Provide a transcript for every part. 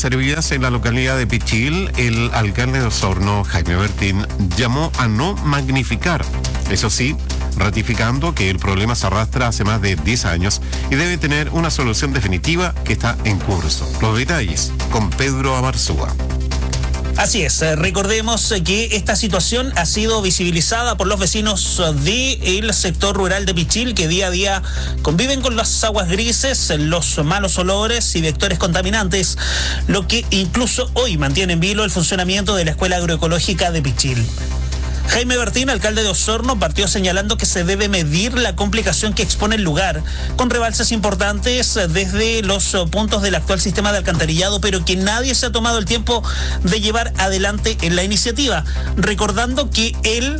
servidas en la localidad de Pichil, el alcalde de Osorno, Jaime Bertín, llamó a no magnificar. Eso sí, ratificando que el problema se arrastra hace más de 10 años y debe tener una solución definitiva que está en curso. Los detalles con Pedro Abarzúa. Así es, recordemos que esta situación ha sido visibilizada por los vecinos del sector rural de Pichil, que día a día conviven con las aguas grises, los malos olores y vectores contaminantes, lo que incluso hoy mantiene en vilo el funcionamiento de la Escuela Agroecológica de Pichil. Jaime Bertín, alcalde de Osorno, partió señalando que se debe medir la complicación que expone el lugar, con rebalses importantes desde los puntos del actual sistema de alcantarillado, pero que nadie se ha tomado el tiempo de llevar adelante en la iniciativa, recordando que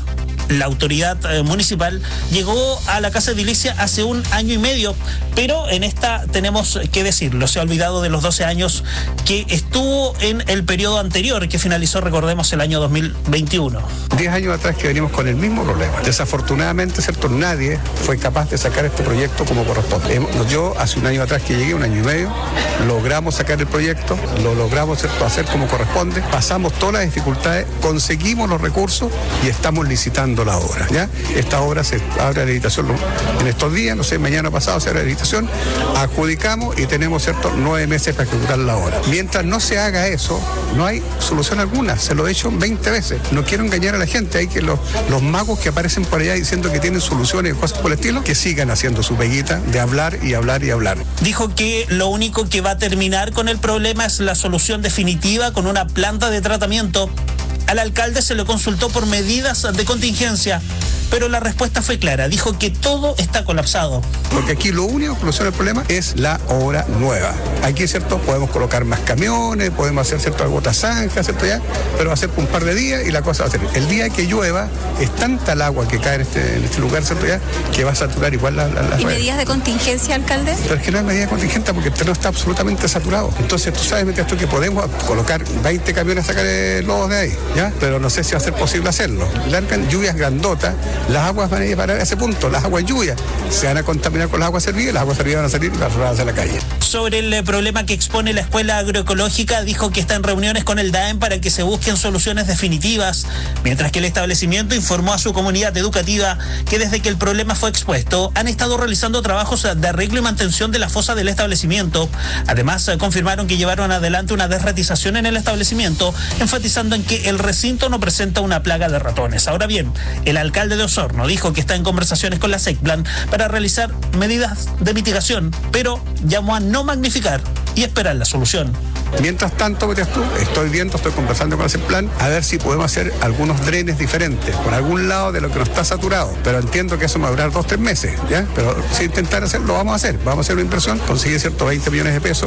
la autoridad municipal llegó a la Casa Edilicia hace 1 año y medio, pero en esta tenemos que decirlo, se ha olvidado de los 12 años que estuvo en el periodo anterior, que finalizó, recordemos, el año 2021. 10 años atrás que venimos con el mismo problema. Desafortunadamente, ¿cierto?, nadie fue capaz de sacar este proyecto como corresponde. Yo, hace 1 año atrás que llegué, 1 año y medio, logramos sacar el proyecto, lo logramos, ¿cierto?, hacer como corresponde, pasamos todas las dificultades, conseguimos los recursos y estamos licitando la obra, ¿ya? Esta obra se abre a licitación en estos días, no sé, mañana pasado se abre a licitación, adjudicamos y tenemos, ¿cierto?, 9 meses para ejecutar la obra. Mientras no se haga eso, no hay solución alguna, se lo he hecho 20 veces. No quiero engañar a la gente, hay que los magos que aparecen por allá diciendo que tienen soluciones y cosas por el estilo, que sigan haciendo su peguita de hablar y hablar y hablar. Dijo que lo único que va a terminar con el problema es la solución definitiva con una planta de tratamiento. Al alcalde se le consultó por medidas de contingencia, pero la respuesta fue clara. Dijo que todo está colapsado. Porque aquí lo único que soluciona el problema es la obra nueva. Aquí, ¿cierto?, podemos colocar más camiones, podemos hacer, ¿cierto?, alguna zanja, ¿cierto?, ya, pero va a ser por un par de días y la cosa va a ser. El día que llueva, es tanta el agua que cae en este lugar, ¿cierto?, ya, que va a saturar igual las redes. ¿Y medidas de contingencia, alcalde? Pero es que no hay medida de contingencia porque el terreno está absolutamente saturado. Entonces, tú sabes, mientras tú, que podemos colocar 20 camiones a sacar lodos de ahí, ¿ya? Pero no sé si va a ser posible hacerlo. Largan lluvias grandotas, las aguas van a ir a parar a ese punto, las aguas lluvias se van a contaminar con las aguas servidas, las aguas servidas van a salir y las arrojadas a la calle. Sobre el problema que expone la Escuela Agroecológica, dijo que está en reuniones con el DAEM para que se busquen soluciones definitivas, mientras que el establecimiento informó a su comunidad educativa que desde que el problema fue expuesto han estado realizando trabajos de arreglo y mantención de la fosa del establecimiento. Además, confirmaron que llevaron adelante una desratización en el establecimiento, enfatizando en que el recinto no presenta una plaga de ratones. Ahora bien, el alcalde de Osorno dijo que está en conversaciones con la SECPLAN para realizar medidas de mitigación, pero llamó a no magnificar y esperar la solución. Mientras tanto, estoy conversando con el SECPLAN a ver si podemos hacer algunos drenes diferentes por algún lado de lo que no está saturado, pero entiendo que eso me va a durar 2-3 meses, ¿ya? Pero si intentar hacerlo, vamos a hacer una inversión, conseguir, ¿cierto?, 20 millones de pesos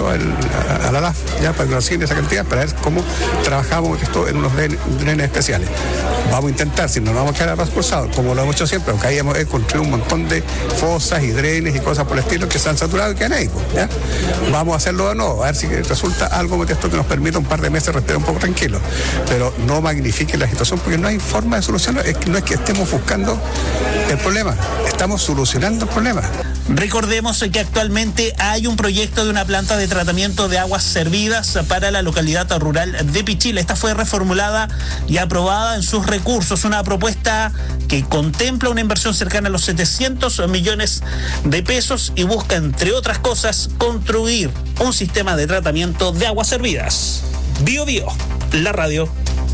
a la LAF, ya, para que nos asignen esa cantidad, para ver cómo trabajamos esto en unos drenes especiales. Vamos a intentar, si no nos vamos a quedar a brazos cruzados, como lo hemos hecho siempre, aunque ahí hemos construido un montón de fosas y drenes y cosas por el estilo que se han saturado y quedan ahí, ¿ya? Vamos a hacerlo de nuevo, a ver si resulta algo de esto que nos permita un par de meses respirar un poco tranquilo, pero no magnifique la situación porque no hay forma de solucionar. No es que estemos buscando el problema, estamos solucionando el problema. Recordemos que actualmente hay un proyecto de una planta de tratamiento de aguas servidas para la localidad rural de Pichil. Esta fue reformulada y aprobada en sus recursos, una propuesta que contempla una inversión cercana a los 700 millones de pesos y busca, entre otras cosas, construir un sistema de tratamiento de aguas servidas. Bio Bio, la radio.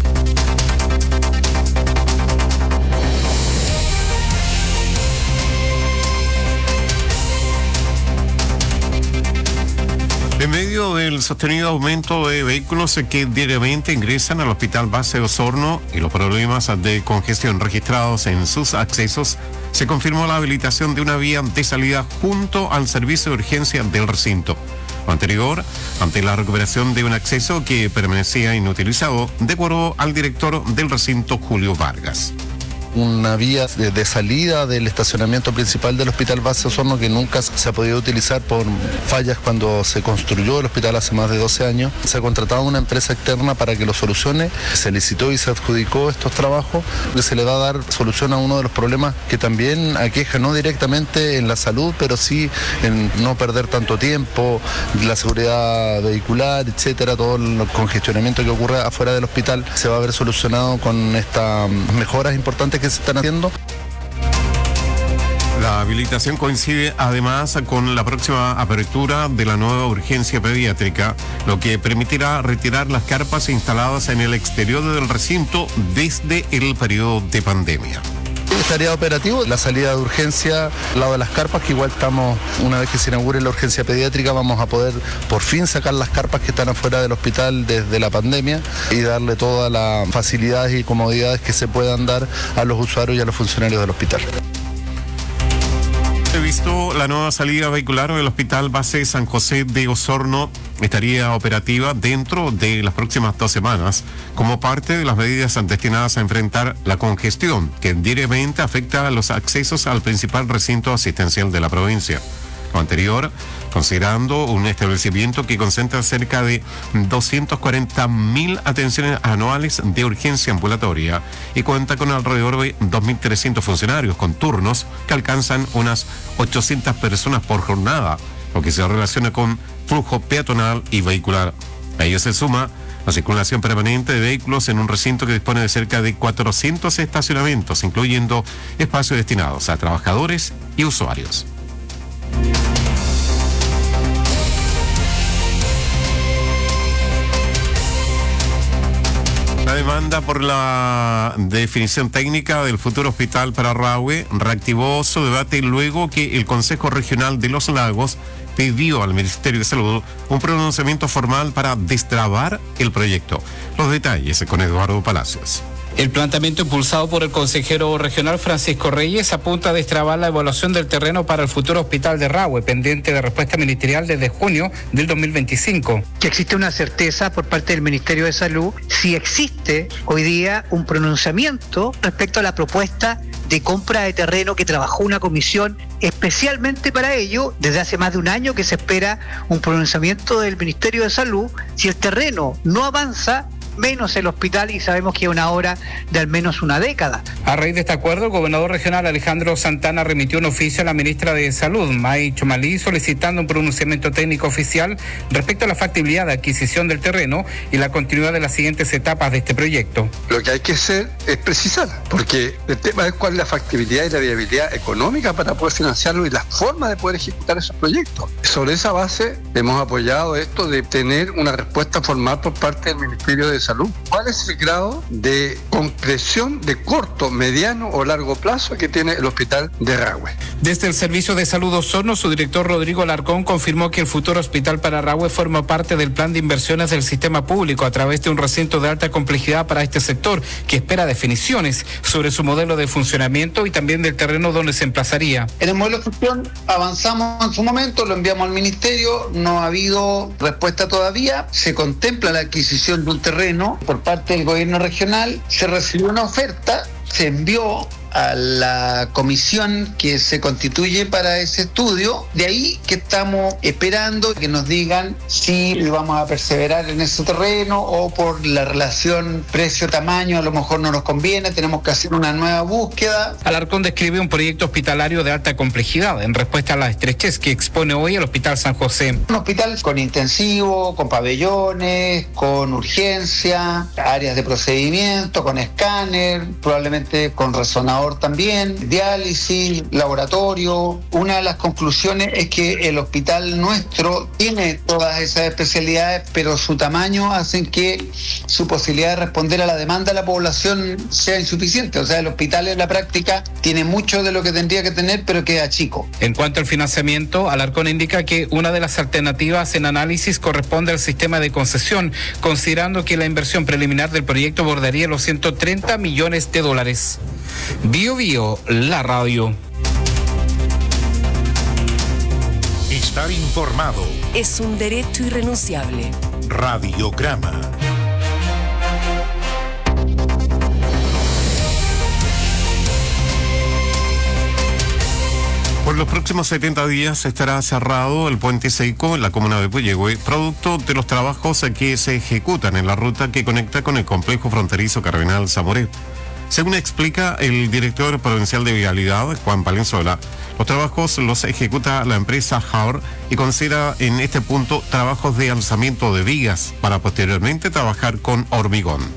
En medio del sostenido aumento de vehículos que diariamente ingresan al Hospital Base de Osorno y los problemas de congestión registrados en sus accesos, se confirmó la habilitación de una vía de salida junto al servicio de urgencia del recinto. Lo anterior, ante la recuperación de un acceso que permanecía inutilizado, de acuerdo al director del recinto, Julio Vargas. una vía de salida del estacionamiento principal del Hospital Base Osorno que nunca se ha podido utilizar por fallas cuando se construyó el hospital hace más de 12 años. Se ha contratado una empresa externa para que lo solucione, se licitó y se adjudicó estos trabajos, que se le va a dar solución a uno de los problemas que también aqueja, no directamente en la salud, pero sí en no perder tanto tiempo, la seguridad vehicular, etcétera, todo el congestionamiento que ocurre afuera del hospital se va a ver solucionado con estas mejoras importantes que se están haciendo. La habilitación coincide además con la próxima apertura de la nueva urgencia pediátrica, lo que permitirá retirar las carpas instaladas en el exterior del recinto desde el periodo de pandemia. Estaría operativo la salida de urgencia al lado de las carpas, que igual estamos, una vez que se inaugure la urgencia pediátrica, vamos a poder por fin sacar las carpas que están afuera del hospital desde la pandemia y darle todas las facilidades y comodidades que se puedan dar a los usuarios y a los funcionarios del hospital. Visto la nueva salida vehicular del Hospital Base San José de Osorno estaría operativa dentro de las próximas 2 semanas como parte de las medidas destinadas a enfrentar la congestión que diariamente afecta a los accesos al principal recinto asistencial de la provincia. Lo anterior, considerando un establecimiento que concentra cerca de 240.000 atenciones anuales de urgencia ambulatoria y cuenta con alrededor de 2.300 funcionarios con turnos que alcanzan unas 800 personas por jornada, lo que se relaciona con flujo peatonal y vehicular. A ello se suma la circulación permanente de vehículos en un recinto que dispone de cerca de 400 estacionamientos, incluyendo espacios destinados a trabajadores y usuarios. La demanda por la definición técnica del futuro hospital para Rahue reactivó su debate luego que el Consejo Regional de Los Lagos pidió al Ministerio de Salud un pronunciamiento formal para destrabar el proyecto. Los detalles con Eduardo Palacios. El planteamiento impulsado por el consejero regional Francisco Reyes apunta a destrabar la evaluación del terreno para el futuro hospital de Rahue, pendiente de respuesta ministerial desde junio del 2025. Que existe una certeza por parte del Ministerio de Salud si existe hoy día un pronunciamiento respecto a la propuesta de compra de terreno que trabajó una comisión especialmente para ello. Desde hace más de un año que se espera un pronunciamiento del Ministerio de Salud. Si el terreno no avanza, menos el hospital, y sabemos que es una obra de al menos una década. A raíz de este acuerdo, el gobernador regional Alejandro Santana remitió un oficio a la ministra de Salud, May Chomalí, solicitando un pronunciamiento técnico oficial respecto a la factibilidad de adquisición del terreno y la continuidad de las siguientes etapas de este proyecto. Lo que hay que hacer es precisar, porque el tema es cuál es la factibilidad y la viabilidad económica para poder financiarlo y la forma de poder ejecutar esos proyectos. Sobre esa base hemos apoyado esto de tener una respuesta formal por parte del Ministerio de Salud. ¿Cuál es el grado de concreción de corto, mediano o largo plazo que tiene el hospital de Rahue? Desde el Servicio de Salud Osorno, su director Rodrigo Alarcón confirmó que el futuro hospital para Rahue forma parte del plan de inversiones del sistema público a través de un recinto de alta complejidad para este sector, que espera definiciones sobre su modelo de funcionamiento y también del terreno donde se emplazaría. En el modelo de función avanzamos en su momento, lo enviamos al ministerio, no ha habido respuesta todavía, se contempla la adquisición de un terreno por parte del gobierno regional, se recibió una oferta, se envió a la comisión que se constituye para ese estudio, de ahí que estamos esperando que nos digan si vamos a perseverar en ese terreno o por la relación precio-tamaño a lo mejor no nos conviene, tenemos que hacer una nueva búsqueda. Alarcón describe un proyecto hospitalario de alta complejidad en respuesta a la estrechez que expone hoy el Hospital San José. Un hospital con intensivo, con pabellones, con urgencia, áreas de procedimiento, con escáner, probablemente con resonador también, diálisis, laboratorio. Una de las conclusiones es que el hospital nuestro tiene todas esas especialidades, pero su tamaño hace que su posibilidad de responder a la demanda de la población sea insuficiente. O sea, el hospital en la práctica tiene mucho de lo que tendría que tener, pero queda chico. En cuanto al financiamiento, Alarcón indica que una de las alternativas en análisis corresponde al sistema de concesión, considerando que la inversión preliminar del proyecto bordaría los $130 millones. Bio Bio, la radio. Estar informado es un derecho irrenunciable. Radiograma. Por los próximos 70 días estará cerrado el puente seco en la comuna de Puyehue, producto de los trabajos que se ejecutan en la ruta que conecta con el complejo fronterizo Cardenal Zamoré. Según explica el director provincial de Vialidad, Juan Palenzuela, los trabajos los ejecuta la empresa Jaur y considera en este punto trabajos de alzamiento de vigas para posteriormente trabajar con hormigón.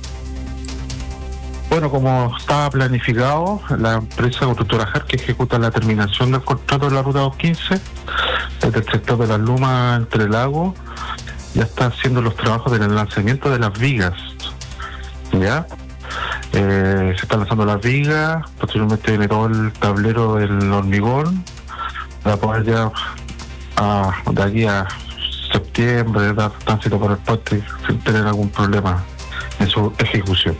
Bueno, como estaba planificado, la empresa constructora Jaur, que ejecuta la terminación del contrato de la ruta 215, desde el sector de las Lumas entre Lagos, ya está haciendo los trabajos del lanzamiento de las vigas, ¿ya? Se están lanzando las vigas, posteriormente viene todo el tablero del hormigón, para poder ya de aquí a septiembre dar tránsito por el puente sin tener algún problema en su ejecución.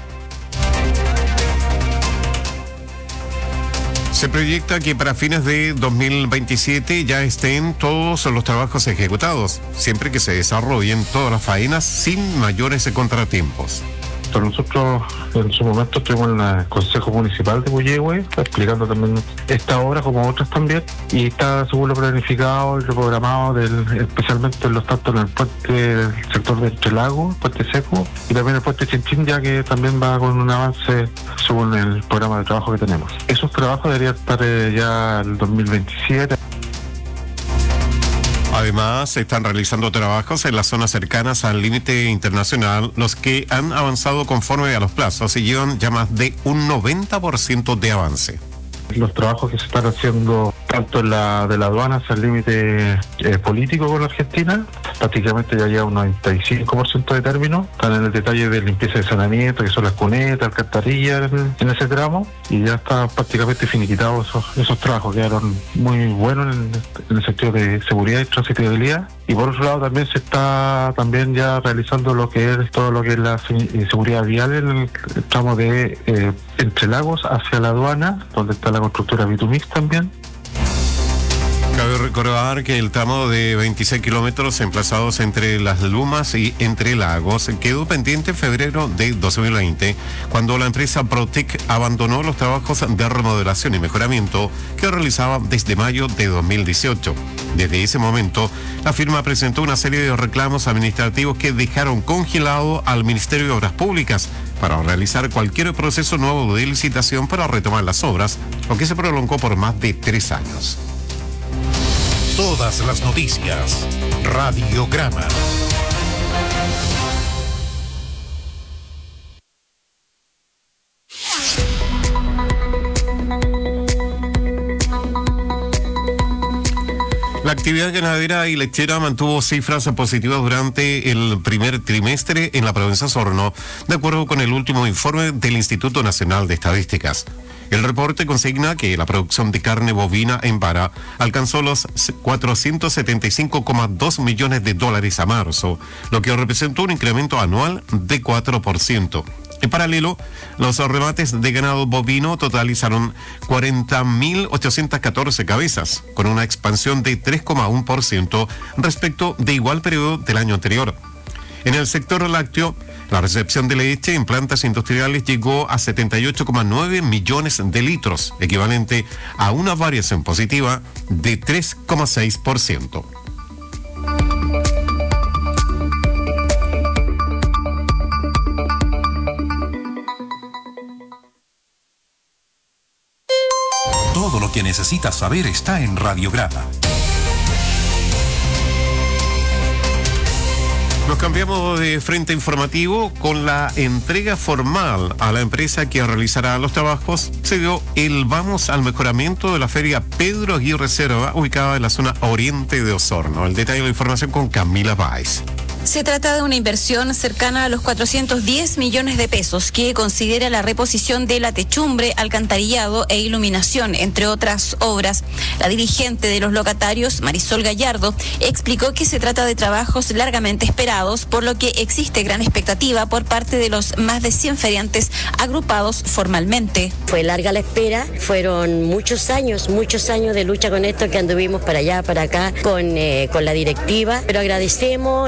Se proyecta que para fines de 2027 ya estén todos los trabajos ejecutados, siempre que se desarrollen todas las faenas sin mayores contratiempos. Nosotros en su momento estuvimos en el Consejo Municipal de Puyehue explicando también esta obra como otras también, y está según lo planificado y reprogramado especialmente tanto en el puente del sector de Entre Lagos, puente seco, y también el puente Chinchín, ya que también va con un avance según el programa de trabajo que tenemos. Esos trabajos deberían estar ya el 2027. Además, se están realizando trabajos en las zonas cercanas al límite internacional, los que han avanzado conforme a los plazos y llevan ya más de un 90% de avance. Los trabajos que se están haciendo tanto en de la aduana hacia el límite político con la Argentina, prácticamente ya lleva un 95% de término. Están en el detalle de limpieza y saneamiento, que son las cunetas, alcantarillas en ese tramo, y ya está prácticamente finiquitados esos trabajos. Quedaron muy buenos en el sentido de seguridad y transitabilidad. Y por otro lado también se está ya realizando lo que es todo lo que es la seguridad vial en el tramo de Entre Lagos hacia la aduana, donde está la constructora Vitumix también. Cabe recordar que el tramo de 26 kilómetros emplazados entre Las Lumas y Entre Lagos quedó pendiente en febrero de 2020, cuando la empresa Protec abandonó los trabajos de remodelación y mejoramiento que realizaba desde mayo de 2018. Desde ese momento, la firma presentó una serie de reclamos administrativos que dejaron congelado al Ministerio de Obras Públicas para realizar cualquier proceso nuevo de licitación para retomar las obras, lo que se prolongó por más de 3 años. Todas las noticias. Radiograma. La actividad ganadera y lechera mantuvo cifras positivas durante el primer trimestre en la provincia de Osorno, de acuerdo con el último informe del Instituto Nacional de Estadísticas. El reporte consigna que la producción de carne bovina en vara alcanzó los 475,2 millones de dólares a marzo, lo que representó un incremento anual de 4%. En paralelo, los remates de ganado bovino totalizaron 40.814 cabezas, con una expansión de 3,1% respecto de igual periodo del año anterior. En el sector lácteo, la recepción de leche en plantas industriales llegó a 78,9 millones de litros, equivalente a una variación positiva de 3,6%. Todo lo que necesitas saber está en Radiograma. Nos cambiamos de frente informativo. Con la entrega formal a la empresa que realizará los trabajos, se dio el vamos al mejoramiento de la feria Pedro Aguirre Cerva, ubicada en la zona oriente de Osorno. El detalle de la información con Camila Báez. Se trata de una inversión cercana a los 410 millones de pesos que considera la reposición de la techumbre, alcantarillado e iluminación, entre otras obras. La dirigente de los locatarios, Marisol Gallardo, explicó que se trata de trabajos largamente esperados, por lo que existe gran expectativa por parte de los más de 100 feriantes agrupados formalmente. Fue larga la espera, fueron muchos años de lucha con esto, que anduvimos para allá, para acá, con la directiva, pero agradecemos la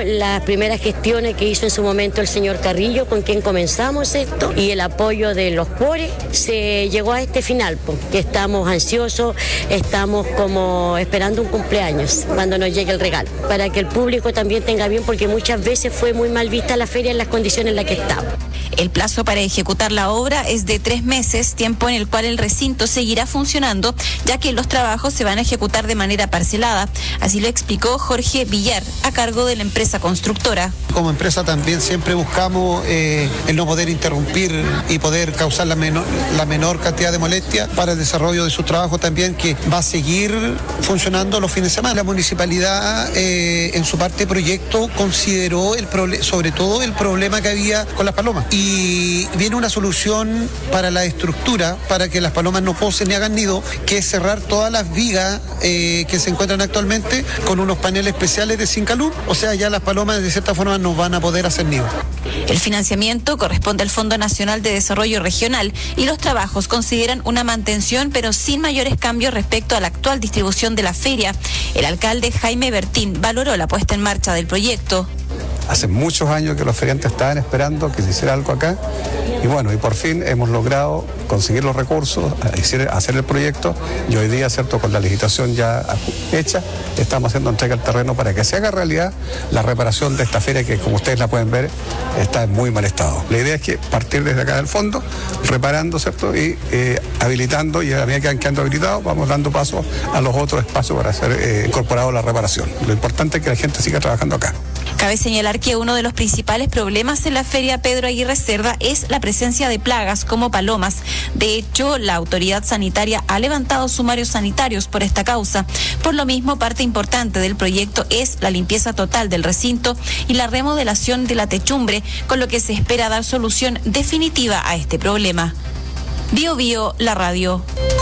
primeras gestiones que hizo en su momento el señor Carrillo, con quien comenzamos esto, y el apoyo de los PORE, se llegó a este final, que estamos ansiosos, estamos como esperando un cumpleaños cuando nos llegue el regalo, para que el público también tenga bien, porque muchas veces fue muy mal vista la feria en las condiciones en las que estamos. El plazo para ejecutar la obra es de 3 meses, tiempo en el cual el recinto seguirá funcionando, ya que los trabajos se van a ejecutar de manera parcelada. Así lo explicó Jorge Villar, a cargo de la empresa constructora. Como empresa también siempre buscamos el no poder interrumpir y poder causar la menor cantidad de molestia para el desarrollo de su trabajo también, que va a seguir funcionando los fines de semana. La municipalidad en su parte proyecto consideró sobre todo el problema que había con las palomas, y viene una solución para la estructura, para que las palomas no posen ni hagan nido, que es cerrar todas las vigas que se encuentran actualmente con unos paneles especiales de Sincalum. O sea, ya las palomas de cierta forma no van a poder hacer nido. El financiamiento corresponde al Fondo Nacional de Desarrollo Regional y los trabajos consideran una mantención, pero sin mayores cambios respecto a la actual distribución de la feria. El alcalde Jaime Bertín valoró la puesta en marcha del proyecto. Hace muchos años que los feriantes estaban esperando que se hiciera algo acá, y bueno, y por fin hemos logrado conseguir los recursos, hacer el proyecto, y hoy día, cierto, con la licitación ya hecha, estamos haciendo entrega al terreno para que se haga realidad la reparación de esta feria, que como ustedes la pueden ver está en muy mal estado. La idea es que partir desde acá del fondo, reparando, cierto, y habilitando, y a medida que van quedando habilitados, vamos dando paso a los otros espacios para ser incorporado a la reparación. Lo importante es que la gente siga trabajando acá. Cabe señalar que uno de los principales problemas en la feria Pedro Aguirre Cerda es la presencia de plagas como palomas. De hecho, la autoridad sanitaria ha levantado sumarios sanitarios por esta causa. Por lo mismo, parte importante del proyecto es la limpieza total del recinto y la remodelación de la techumbre, con lo que se espera dar solución definitiva a este problema. Bio Bio, la radio.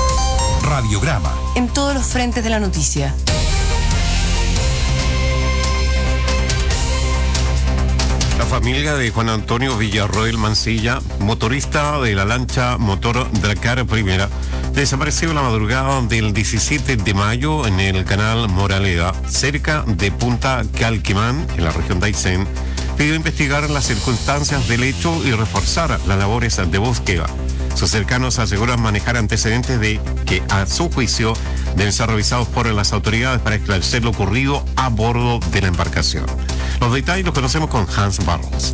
Radiograma. En todos los frentes de la noticia. La familia de Juan Antonio Villarroel Mancilla, motorista de la lancha motor Dracar Primera, desapareció la madrugada del 17 de mayo en el canal Moraleda, cerca de Punta Calquimán, en la región de Aysén, pidió investigar las circunstancias del hecho y reforzar las labores de búsqueda. Sus cercanos aseguran manejar antecedentes de que, a su juicio, deben ser revisados por las autoridades para esclarecer lo ocurrido a bordo de la embarcación. Los detalles los conocemos con Hans Barros.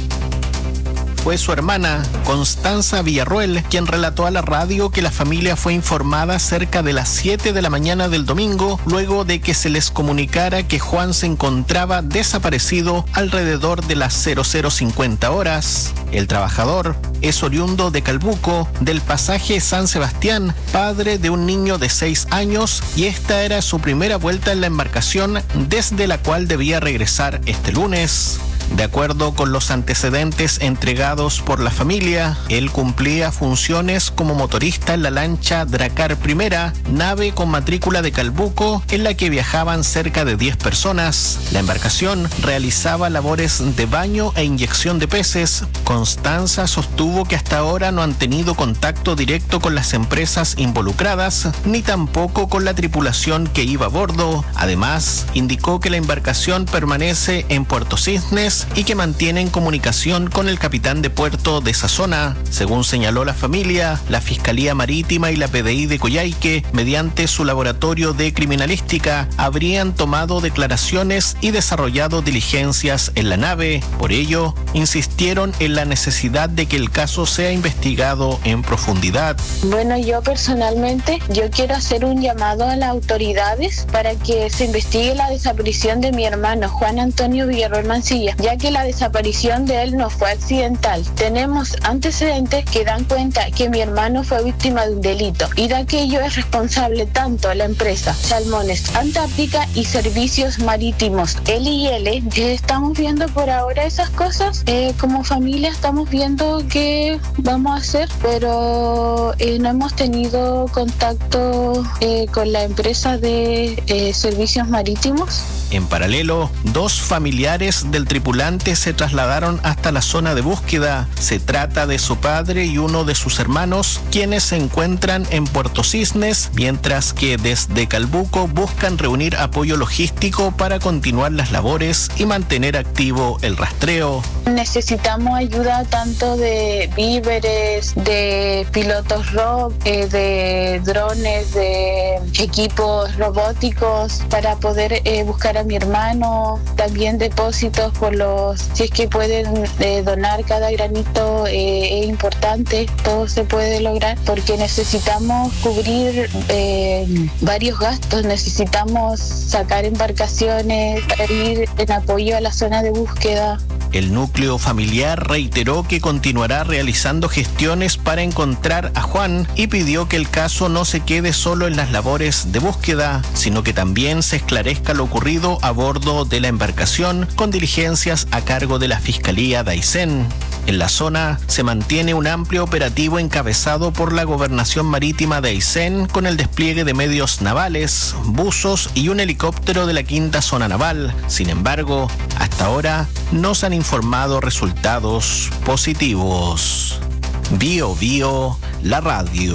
Fue su hermana, Constanza Villarroel, quien relató a la radio que la familia fue informada cerca de las 7 de la mañana del domingo, luego de que se les comunicara que Juan se encontraba desaparecido alrededor de las 00:50 horas. El trabajador es oriundo de Calbuco, del pasaje San Sebastián, padre de un niño de 6 años, y esta era su primera vuelta en la embarcación, desde la cual debía regresar este lunes. De acuerdo con los antecedentes entregados por la familia, él cumplía funciones como motorista en la lancha Dracar Primera, nave con matrícula de Calbuco, en la que viajaban cerca de 10 personas. La embarcación realizaba labores de baño e inyección de peces. Constanza sostuvo que hasta ahora no han tenido contacto directo con las empresas involucradas, ni tampoco con la tripulación que iba a bordo. Además, indicó que la embarcación permanece en Puerto Cisnes y que mantienen comunicación con el capitán de puerto de esa zona. Según señaló la familia, la Fiscalía Marítima y la PDI de Coyhaique, mediante su laboratorio de criminalística, habrían tomado declaraciones y desarrollado diligencias en la nave. Por ello, insistieron en la necesidad de que el caso sea investigado en profundidad. Bueno, yo personalmente, yo quiero hacer un llamado a las autoridades para que se investigue la desaparición de mi hermano, Juan Antonio Villarroel Mancilla, ya que la desaparición de él no fue accidental. Tenemos antecedentes que dan cuenta que mi hermano fue víctima de un delito y de aquello es responsable tanto la empresa Salmones Antártica y Servicios Marítimos LIL. Estamos viendo por ahora esas cosas. Como familia estamos viendo qué vamos a hacer, pero no hemos tenido contacto con la empresa de Servicios Marítimos. En paralelo, 2 familiares del tripulante tripulantes se trasladaron hasta la zona de búsqueda. Se trata de su padre y uno de sus hermanos, quienes se encuentran en Puerto Cisnes, mientras que desde Calbuco buscan reunir apoyo logístico para continuar las labores y mantener activo el rastreo. Necesitamos ayuda tanto de víveres, de pilotos de drones, de equipos robóticos para poder buscar a mi hermano, también depósitos si es que pueden donar. Cada granito es importante, todo se puede lograr porque necesitamos cubrir varios gastos, necesitamos sacar embarcaciones para ir en apoyo a la zona de búsqueda. El núcleo familiar reiteró que continuará realizando gestiones para encontrar a Juan y pidió que el caso no se quede solo en las labores de búsqueda, sino que también se esclarezca lo ocurrido a bordo de la embarcación con diligencias a cargo de la Fiscalía de Aysén. En la zona se mantiene un amplio operativo encabezado por la Gobernación Marítima de Aysén con el despliegue de medios navales, buzos y un helicóptero de la Quinta Zona Naval. Sin embargo, hasta ahora no se han informado resultados positivos. Bio Bio, la radio.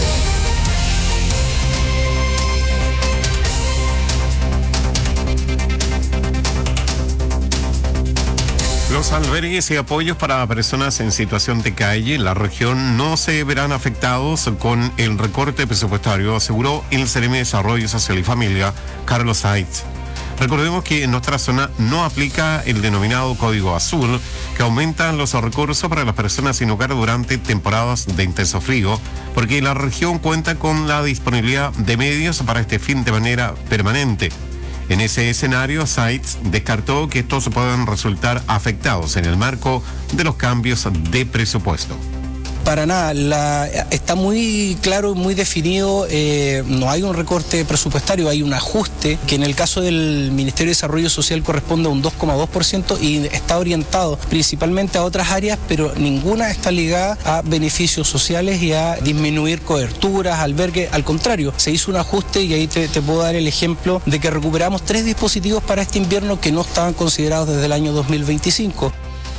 Los albergues y apoyos para personas en situación de calle en la región no se verán afectados con el recorte presupuestario, aseguró el Seremi de Desarrollo Social y Familia, Carlos Saitz. Recordemos que en nuestra zona no aplica el denominado Código Azul, que aumenta los recursos para las personas sin hogar durante temporadas de intenso frío, porque la región cuenta con la disponibilidad de medios para este fin de manera permanente. En ese escenario, Saitz descartó que estos puedan resultar afectados en el marco de los cambios de presupuesto. Para nada, está muy claro, muy definido, no hay un recorte presupuestario, hay un ajuste que en el caso del Ministerio de Desarrollo Social corresponde a un 2,2% y está orientado principalmente a otras áreas, pero ninguna está ligada a beneficios sociales y a disminuir coberturas, albergues. Al contrario, se hizo un ajuste y ahí te puedo dar el ejemplo de que recuperamos 3 dispositivos para este invierno que no estaban considerados desde el año 2025.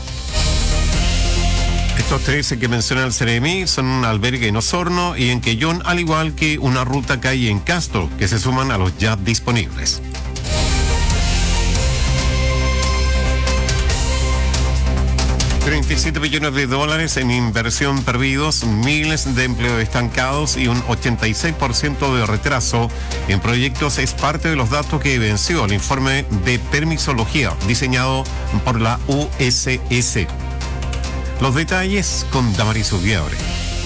Estos 13 que menciona el CEREMI son un albergue en Osorno y en Quellón, al igual que una ruta calle en Castro, que se suman a los ya disponibles. $37 billones en inversión perdidos, miles de empleos estancados y un 86% de retraso en proyectos es parte de los datos que venció el informe de permisología diseñado por la USS. Los detalles con Damaris Ubiabre.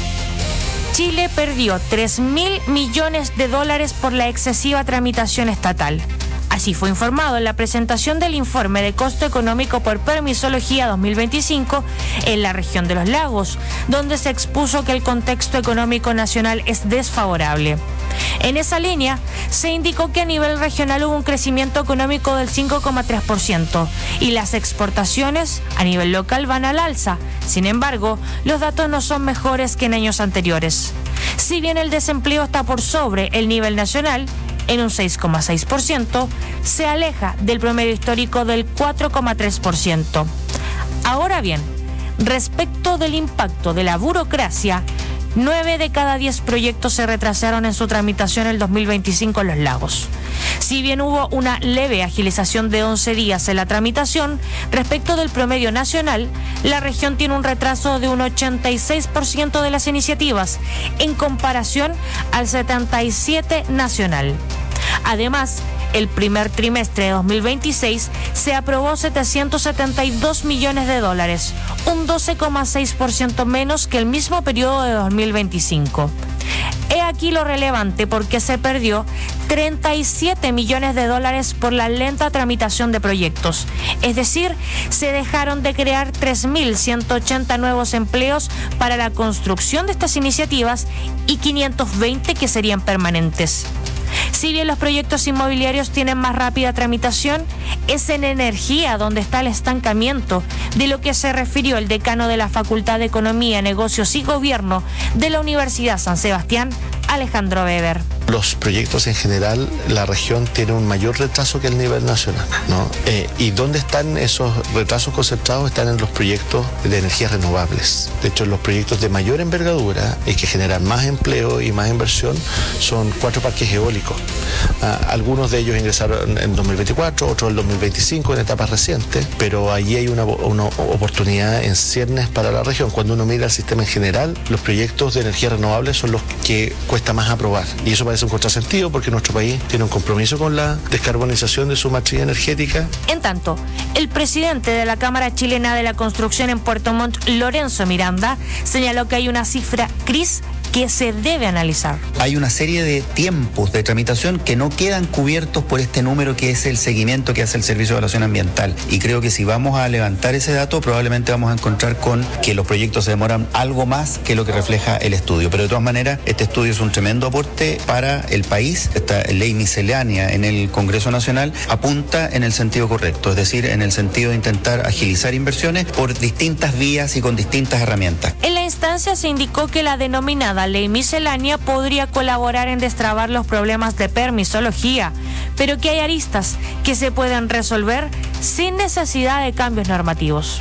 Chile perdió $3.000 millones por la excesiva tramitación estatal. Así fue informado en la presentación del informe de costo económico por permisología 2025 en la región de los lagos, donde se expuso que el contexto económico nacional es desfavorable. En esa línea, se indicó que a nivel regional hubo un crecimiento económico del 5,3% y las exportaciones a nivel local van al alza. Sin embargo, los datos no son mejores que en años anteriores. Si bien el desempleo está por sobre el nivel nacional, en un 6,6%, se aleja del promedio histórico del 4,3%. Ahora bien, respecto del impacto de la burocracia, 9 de cada 10 proyectos se retrasaron en su tramitación el 2025 en los lagos. Si bien hubo una leve agilización de 11 días en la tramitación, respecto del promedio nacional, la región tiene un retraso de un 86% de las iniciativas, en comparación al 77% nacional. Además, el primer trimestre de 2026 se aprobó $772 millones, un 12,6% menos que el mismo periodo de 2025. He aquí lo relevante porque se perdió $37 millones por la lenta tramitación de proyectos. Es decir, se dejaron de crear 3.180 nuevos empleos para la construcción de estas iniciativas y 520 que serían permanentes. Si bien los proyectos inmobiliarios tienen más rápida tramitación, es en energía donde está el estancamiento, de lo que se refirió el decano de la Facultad de Economía, Negocios y Gobierno de la Universidad San Sebastián, Alejandro Weber. Los proyectos en general, la región tiene un mayor retraso que el nivel nacional, ¿no? ¿Y dónde están esos retrasos concentrados? Están en los proyectos de energías renovables. De hecho, los proyectos de mayor envergadura y que generan más empleo y más inversión son 4 parques eólicos. Algunos de ellos ingresaron en 2024, otros en 2025 en etapas recientes, pero allí hay una oportunidad en ciernes para la región. Cuando uno mira el sistema en general, los proyectos de energías renovables son los que cuesta más aprobar. Y eso parece un contrasentido porque nuestro país tiene un compromiso con la descarbonización de su matriz energética. En tanto, el presidente de la Cámara Chilena de la Construcción en Puerto Montt, Lorenzo Miranda, señaló que hay una cifra gris que se debe analizar. Hay una serie de tiempos de tramitación que no quedan cubiertos por este número que es el seguimiento que hace el Servicio de Evaluación Ambiental. Y creo que si vamos a levantar ese dato, probablemente vamos a encontrar con que los proyectos se demoran algo más que lo que refleja el estudio. Pero de todas maneras, este estudio es un tremendo aporte para el país. Esta ley miscelánea en el Congreso Nacional apunta en el sentido correcto, es decir, en el sentido de intentar agilizar inversiones por distintas vías y con distintas herramientas. En la instancia se indicó que la denominada ley miscelánea podría colaborar en destrabar los problemas de permisología, pero que hay aristas que se pueden resolver sin necesidad de cambios normativos.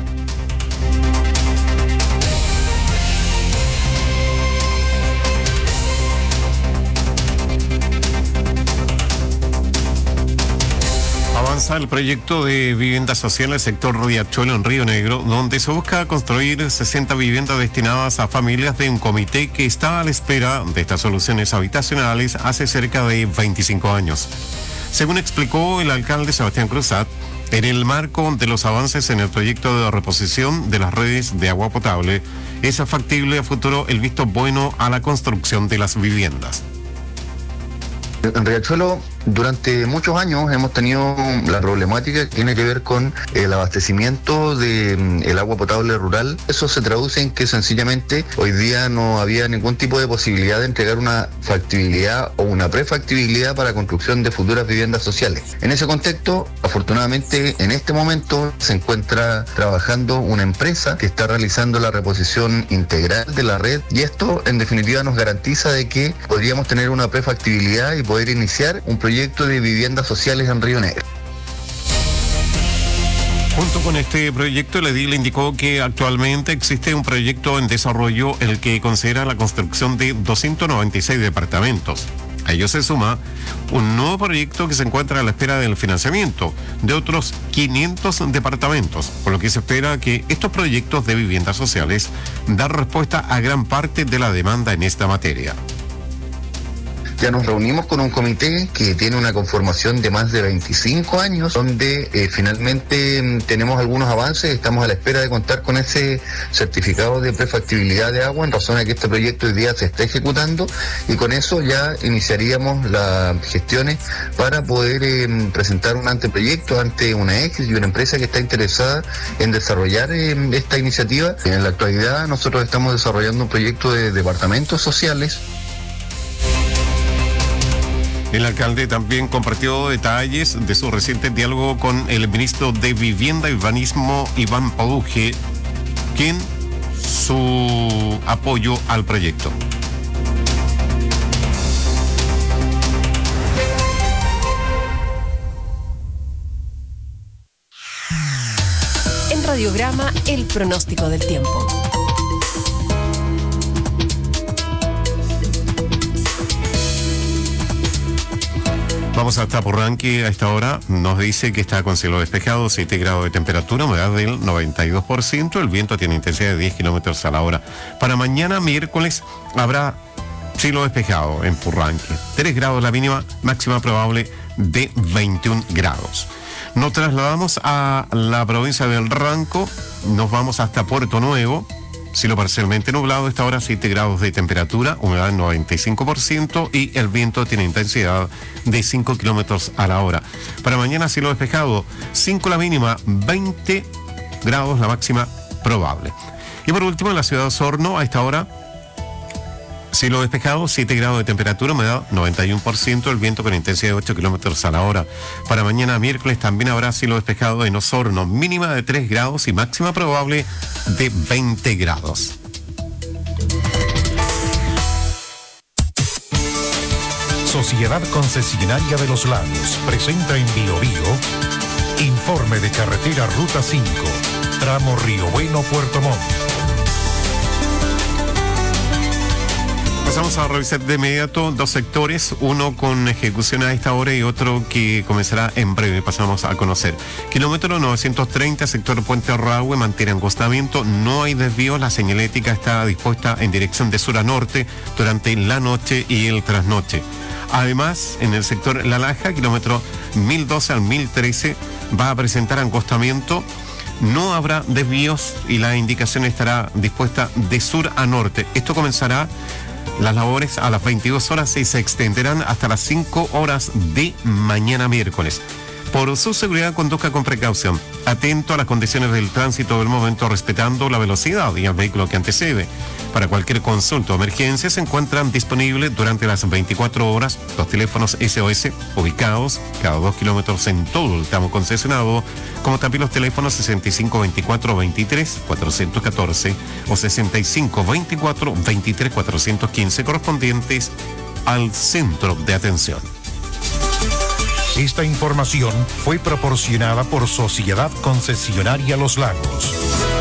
Avanza el proyecto de vivienda social del sector Riachuelo en Río Negro, donde se busca construir 60 viviendas destinadas a familias de un comité que está a la espera de estas soluciones habitacionales hace cerca de 25 años. Según explicó el alcalde Sebastián Cruzat, en el marco de los avances en el proyecto de reposición de las redes de agua potable, es factible a futuro el visto bueno a la construcción de las viviendas. En Riachuelo, durante muchos años hemos tenido la problemática que tiene que ver con el abastecimiento del agua potable rural. Eso se traduce en que sencillamente hoy día no había ningún tipo de posibilidad de entregar una factibilidad o una prefactibilidad para construcción de futuras viviendas sociales. En ese contexto, afortunadamente, en este momento se encuentra trabajando una empresa que está realizando la reposición integral de la red, y esto en definitiva nos garantiza de que podríamos tener una prefactibilidad y poder iniciar un proyecto de viviendas sociales en Río Negro. Junto con este proyecto, el edil indicó que actualmente existe un proyecto en desarrollo el que considera la construcción de 296 departamentos. A ello se suma un nuevo proyecto que se encuentra a la espera del financiamiento de otros 500 departamentos, por lo que se espera que estos proyectos de viviendas sociales den respuesta a gran parte de la demanda en esta materia. Ya nos reunimos con un comité que tiene una conformación de más de 25 años, donde finalmente tenemos algunos avances. Estamos a la espera de contar con ese certificado de prefactibilidad de agua, en razón a que este proyecto hoy día se está ejecutando, y con eso ya iniciaríamos las gestiones para poder presentar un anteproyecto ante una ex y una empresa que está interesada en desarrollar esta iniciativa. En la actualidad nosotros estamos desarrollando un proyecto de departamentos sociales. El alcalde también compartió detalles de su reciente diálogo con el ministro de Vivienda y Urbanismo, Iván Poduje, quien su apoyo al proyecto. En Radiograma, el pronóstico del tiempo. Vamos hasta Purranque a esta hora. Nos dice que está con cielo despejado, 7 grados de temperatura, humedad del 92%. El viento tiene intensidad de 10 kilómetros a la hora. Para mañana, miércoles, habrá cielo despejado en Purranque. 3 grados la mínima, máxima probable de 21 grados. Nos trasladamos a la provincia del Ranco. Nos vamos hasta Puerto Nuevo. Cielo parcialmente nublado, esta hora 7 grados de temperatura, humedad del 95% y el viento tiene intensidad de 5 kilómetros a la hora. Para mañana cielo despejado, 5 la mínima, 20 grados la máxima probable. Y por último, en la ciudad de Osorno, a esta hora, cielo despejado, 7 grados de temperatura, humedad 91%, el viento con intensidad de 8 kilómetros a la hora. Para mañana miércoles también habrá cielo despejado en Osorno, mínima de 3 grados y máxima probable de 20 grados. Sociedad Concesionaria de los Lagos presenta en Biobío informe de carretera Ruta 5, tramo Río Bueno, Puerto Montt. Pasamos a revisar de inmediato dos sectores, uno con ejecución a esta hora y otro que comenzará en breve. Pasamos a conocer. Kilómetro 930, sector Puente Rahue, mantiene acostamiento, no hay desvíos, la señalética está dispuesta en dirección de sur a norte durante la noche y el trasnoche. Además, en el sector La Laja, kilómetro 1012 al 1013, va a presentar acostamiento. No habrá desvíos y la indicación estará dispuesta de sur a norte. Esto comenzará las labores a las 22 horas y se extenderán hasta las 5 horas de mañana miércoles. Por su seguridad, conduzca con precaución, atento a las condiciones del tránsito del momento, respetando la velocidad y el vehículo que antecede. Para cualquier consulta o emergencia se encuentran disponibles durante las 24 horas los teléfonos SOS ubicados cada 2 kilómetros en todo el tramo concesionado, como también los teléfonos 6524-23-414 o 6524-23-415 correspondientes al centro de atención. Esta información fue proporcionada por Sociedad Concesionaria Los Lagos.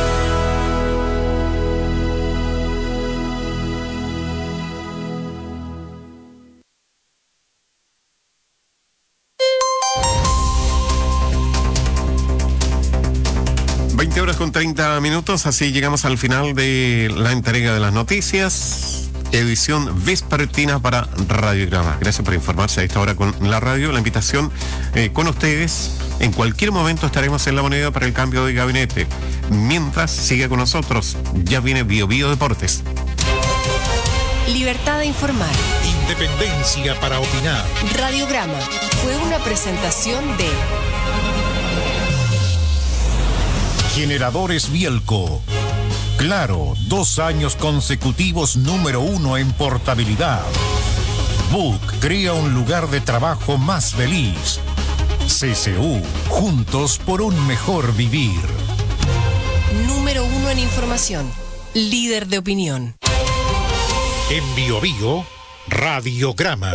Con 30 minutos, así llegamos al final de la entrega de las noticias, edición vespertina para Radiograma. Gracias por informarse a esta hora con la radio. La invitación con ustedes, en cualquier momento estaremos en la moneda para el cambio de gabinete. Mientras, siga con nosotros, ya viene Biobío Deportes. Libertad de informar. Independencia para opinar. Radiograma fue una presentación de Generadores Bielco. Claro, 2 años consecutivos número 1 en portabilidad. Book crea un lugar de trabajo más feliz. CCU, juntos por un mejor vivir. Número 1 en información. Líder de opinión. En Biobío, Radiograma.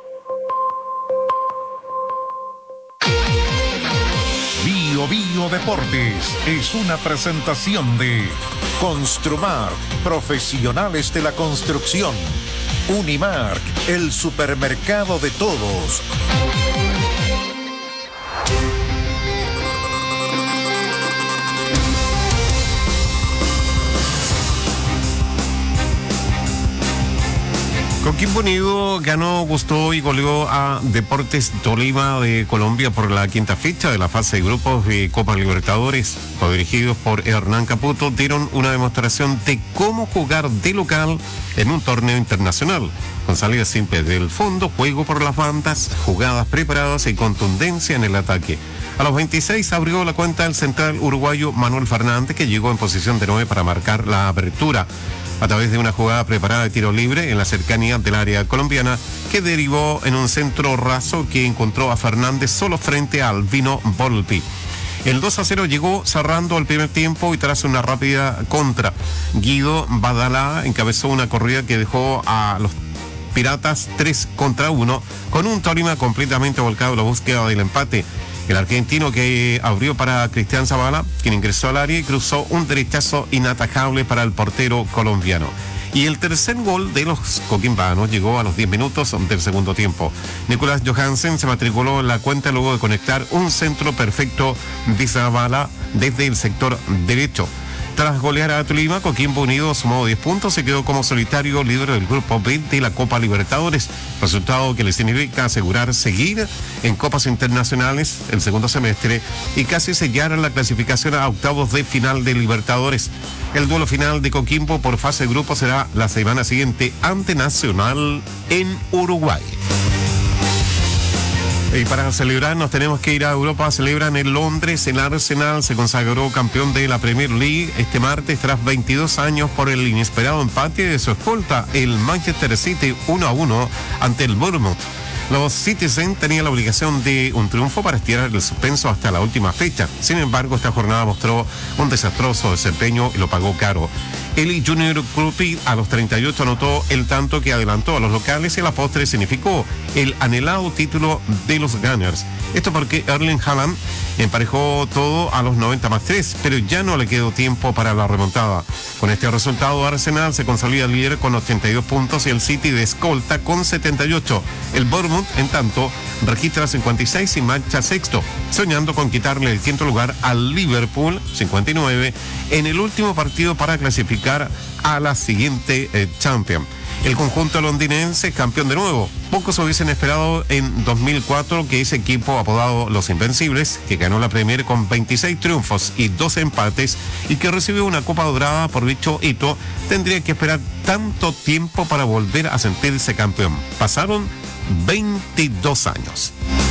Biobío Deportes es una presentación de Construmark, profesionales de la construcción. Unimark, el supermercado de todos. Coquimbo Unido ganó, gustó y goleó a Deportes Tolima de Colombia por la quinta fecha de la fase de grupos de Copa Libertadores. Los dirigidos por Hernán Caputo dieron una demostración de cómo jugar de local en un torneo internacional, con salida simple del fondo, juego por las bandas, jugadas preparadas y contundencia en el ataque. A los 26 abrió la cuenta el central uruguayo Manuel Fernández, que llegó en posición de 9 para marcar la apertura a través de una jugada preparada de tiro libre en la cercanía del área colombiana, que derivó en un centro raso que encontró a Fernández solo frente a Albino Volpi. El 2-0 llegó cerrando el primer tiempo y tras una rápida contra, Guido Badalá encabezó una corrida que dejó a los Piratas 3 contra 1, con un Tolima completamente volcado en la búsqueda del empate. El argentino que abrió para Cristian Zavala, quien ingresó al área y cruzó un derechazo inatajable para el portero colombiano. Y el tercer gol de los coquimbanos llegó a los 10 minutos del segundo tiempo. Nicolás Johansen se matriculó en la cuenta luego de conectar un centro perfecto de Zavala desde el sector derecho. Tras golear a Tolima, Coquimbo Unido sumó 10 puntos y quedó como solitario líder del grupo B de la Copa Libertadores, resultado que le significa asegurar seguir en copas internacionales el segundo semestre y casi sellar la clasificación a octavos de final de Libertadores. El duelo final de Coquimbo por fase de grupo será la semana siguiente ante Nacional en Uruguay. Y para celebrar nos tenemos que ir a Europa. Celebran en Londres. El Arsenal se consagró campeón de la Premier League este martes tras 22 años por el inesperado empate de su escolta, el Manchester City 1-1 ante el Bournemouth. Los Citizen tenían la obligación de un triunfo para estirar el suspenso hasta la última fecha. Sin embargo, esta jornada mostró un desastroso desempeño y lo pagó caro. Eli Junior Krupi a los 38 anotó el tanto que adelantó a los locales y a la postre significó el anhelado título de los Gunners. Esto porque Erling Haaland emparejó todo a los 90+3, pero ya no le quedó tiempo para la remontada. Con este resultado, Arsenal se consolida líder con 82 puntos y el City de escolta con 78. El Bournemouth, en tanto, registra 56 y marcha sexto, soñando con quitarle el quinto lugar al Liverpool, 59, en el último partido para clasificar a la siguiente Champions. El conjunto londinense campeón de nuevo. Pocos hubiesen esperado en 2004 que ese equipo apodado Los Invencibles, que ganó la Premier con 26 triunfos y 2 empates y que recibió una Copa Dorada por dicho hito, tendría que esperar tanto tiempo para volver a sentirse campeón. Pasaron 22 años.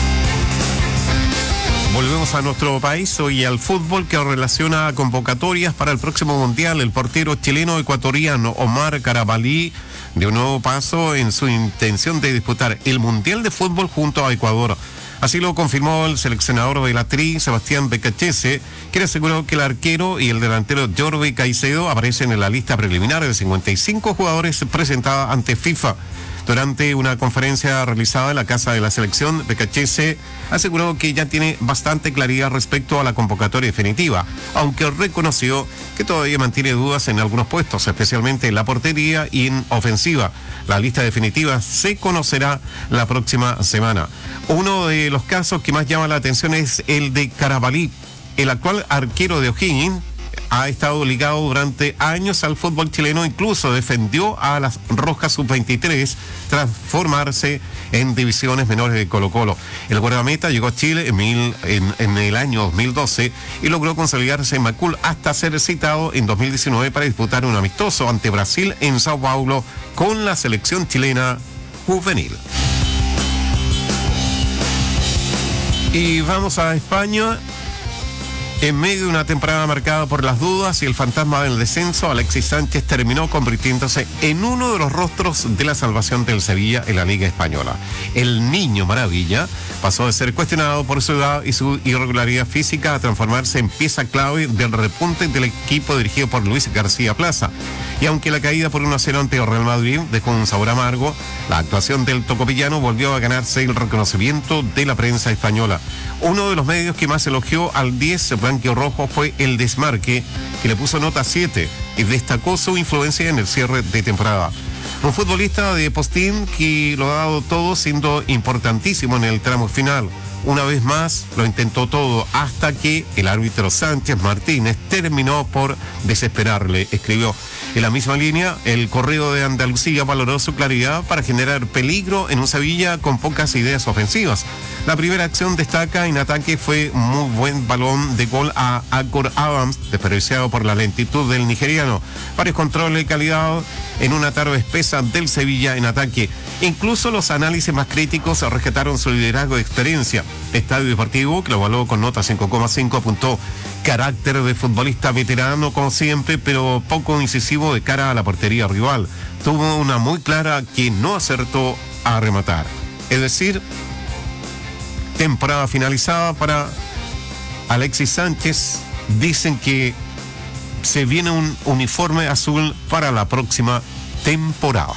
Volvemos a nuestro país y al fútbol, que relaciona convocatorias para el próximo Mundial. El portero chileno-ecuatoriano Omar Carabalí dio un nuevo paso en su intención de disputar el Mundial de Fútbol junto a Ecuador. Así lo confirmó el seleccionador de la TRI, Sebastián Becachese, quien aseguró que el arquero y el delantero Jordi Caicedo aparecen en la lista preliminar de 55 jugadores presentada ante FIFA. Durante una conferencia realizada en la Casa de la Selección, Becachese aseguró que ya tiene bastante claridad respecto a la convocatoria definitiva, aunque reconoció que todavía mantiene dudas en algunos puestos, especialmente en la portería y en ofensiva. La lista definitiva se conocerá la próxima semana. Uno de los casos que más llama la atención es el de Carabalí. El actual arquero de O'Higgins ha estado ligado durante años al fútbol chileno, incluso defendió a las Rojas Sub-23 tras formarse en divisiones menores de Colo-Colo. El guardameta llegó a Chile en el año 2012 y logró consolidarse en Macul hasta ser citado en 2019 para disputar un amistoso ante Brasil en Sao Paulo con la selección chilena juvenil. Y vamos a España. En medio de una temporada marcada por las dudas y el fantasma del descenso, Alexis Sánchez terminó convirtiéndose en uno de los rostros de la salvación del Sevilla en la Liga Española. El niño maravilla pasó de ser cuestionado por su edad y su irregularidad física a transformarse en pieza clave del repunte del equipo dirigido por Luis García Plaza. Y aunque la caída por 1-0 ante el Real Madrid dejó un sabor amargo, la actuación del tocopillano volvió a ganarse el reconocimiento de la prensa española. Uno de los medios que más elogió al 10 blanquirrojo fue El Desmarque, que le puso nota 7 y destacó su influencia en el cierre de temporada. Un futbolista de postín que lo ha dado todo, siendo importantísimo en el tramo final. Una vez más lo intentó todo hasta que el árbitro Sánchez Martínez terminó por desesperarle, escribió. En la misma línea, el Correo de Andalucía valoró su claridad para generar peligro en un Sevilla con pocas ideas ofensivas. La primera acción destaca en ataque fue un muy buen balón de gol a Akor Adams, desperdiciado por la lentitud del nigeriano. Varios controles de calidad en una tarde espesa del Sevilla en ataque. Incluso los análisis más críticos rescataron su liderazgo de experiencia. Estadio Deportivo, que lo evaluó con nota 5,5, apuntó carácter de futbolista veterano como siempre, pero poco incisivo de cara a la portería rival. Tuvo una muy clara que no acertó a rematar. Es decir, temporada finalizada para Alexis Sánchez. Dicen que se viene un uniforme azul para la próxima temporada.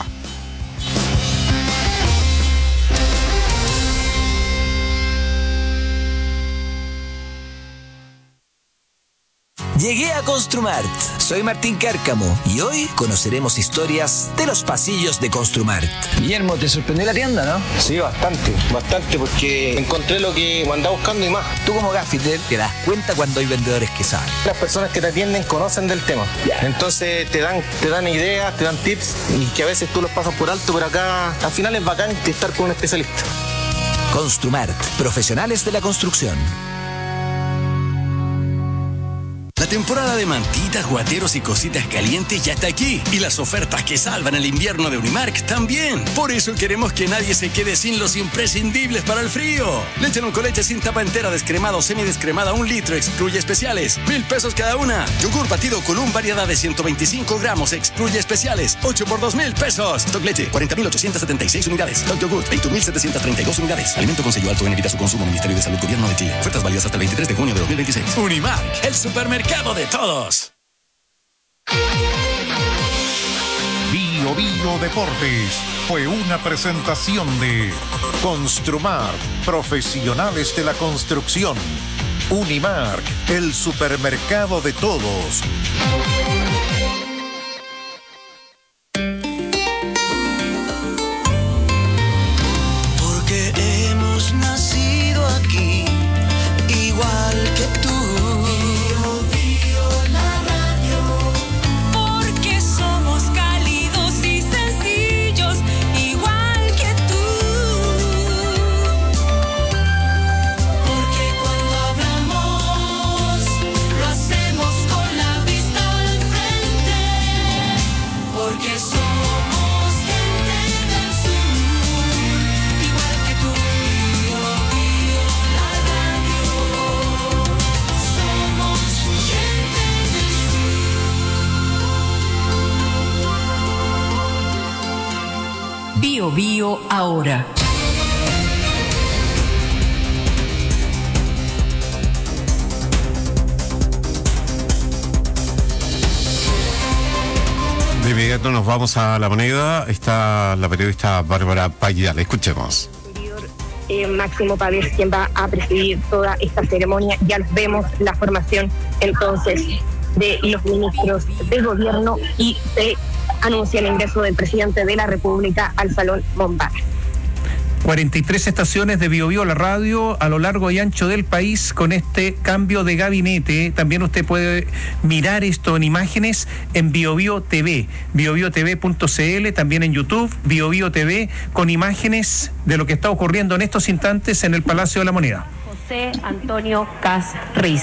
Llegué a Construmart. Soy Martín Cárcamo y hoy conoceremos historias de los pasillos de Construmart. Guillermo, ¿te sorprendió la tienda, no? Sí, bastante, porque encontré lo que andaba buscando y más. Tú como gaffiter te das cuenta cuando hay vendedores que saben. Las personas que te atienden conocen del tema. Entonces te dan ideas, te dan tips y que a veces tú los pasas por alto, pero acá al final es bacán estar con un especialista. Construmart, profesionales de la construcción. La temporada de mantitas, guateros y cositas calientes ya está aquí. Y las ofertas que salvan el invierno de Unimark también. Por eso queremos que nadie se quede sin los imprescindibles para el frío. Leche Noncoleche sin tapa entera, descremada o semidescremada, 1 litro, excluye especiales, 1,000 pesos cada una. Yogur batido Column, variedad de 125 gramos, excluye especiales, 8 por 2,000 pesos. Stock Leche, 40.876 unidades. Stock Yogur, 21.732 unidades. Alimento con sello alto en evita su consumo. Ministerio de Salud, Gobierno de Chile. Ofertas válidas hasta el 23 de junio de 2026. Unimark, el supermercado de todos. Bio Deportes fue una presentación de Construmark, profesionales de la construcción. Unimark, el supermercado de todos. Porque hemos nacido aquí, igual que tú. Porque somos cálidos y sencillos, igual que tú. Porque cuando hablamos, lo hacemos con la vista al frente. Porque somos gente del sur, igual que tú. La radio. Somos gente del sur. Bio Bio ahora. De inmediato nos vamos a La Moneda. Está la periodista Bárbara Payal. Escuchemos. Máximo Pavés, quien va a presidir toda esta ceremonia. Ya los vemos, la formación entonces de los ministros del gobierno, y se anuncia el ingreso del presidente de la República al Salón Mombara. 43 estaciones de Bio Bio, la radio, a lo largo y ancho del país con este cambio de gabinete. También usted puede mirar esto en imágenes en Bio Bio TV, biobiotv.cl, también en YouTube, Bio Bio TV, con imágenes de lo que está ocurriendo en estos instantes en el Palacio de la Moneda. José Antonio Kast Rist.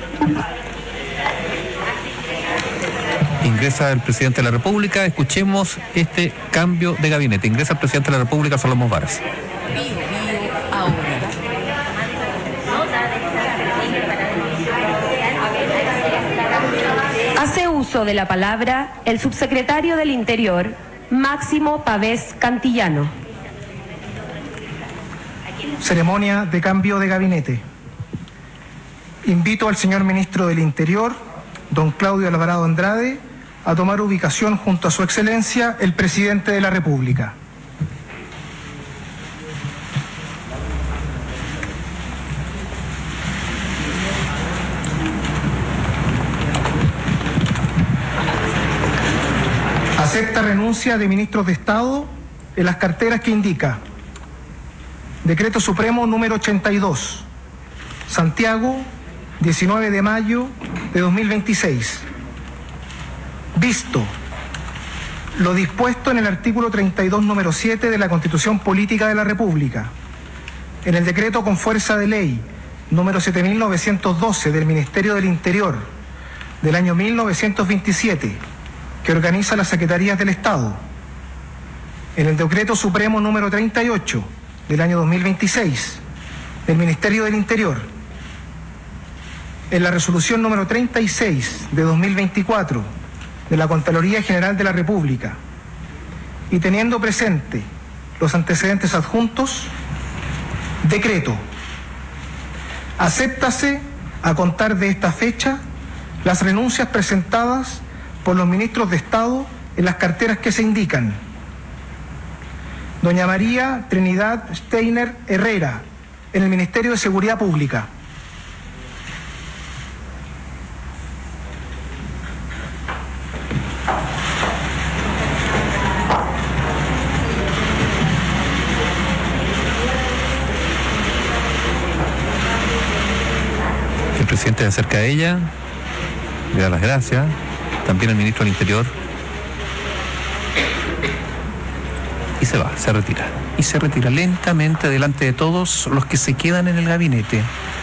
Ingresa el presidente de la República. Escuchemos este cambio de gabinete. Ingresa el presidente de la República, Salomón Varas. Hace uso de la palabra el subsecretario del Interior, Máximo Pavés Cantillano. Ceremonia de cambio de gabinete. Invito al señor ministro del Interior, don Claudio Alvarado Andrade, a tomar ubicación junto a su excelencia, el presidente de la República. Acepta renuncia de ministros de Estado en las carteras que indica: Decreto Supremo número 82, Santiago, 19 de mayo de 2026. Visto lo dispuesto en el artículo 32, número 7 de la Constitución Política de la República, en el decreto con fuerza de ley número 7912 del Ministerio del Interior del año 1927, que organiza las Secretarías del Estado, en el decreto supremo número 38 del año 2026 del Ministerio del Interior, en la resolución número 36 de 2024 de la Contraloría General de la República, y teniendo presente los antecedentes adjuntos, decreto: acéptase a contar de esta fecha las renuncias presentadas por los ministros de Estado en las carteras que se indican: doña María Trinidad Steiner Herrera, en el Ministerio de Seguridad Pública; El presidente se acerca a ella, le da las gracias, también el ministro del Interior, y se va, se retira. Y se retira lentamente delante de todos los que se quedan en el gabinete.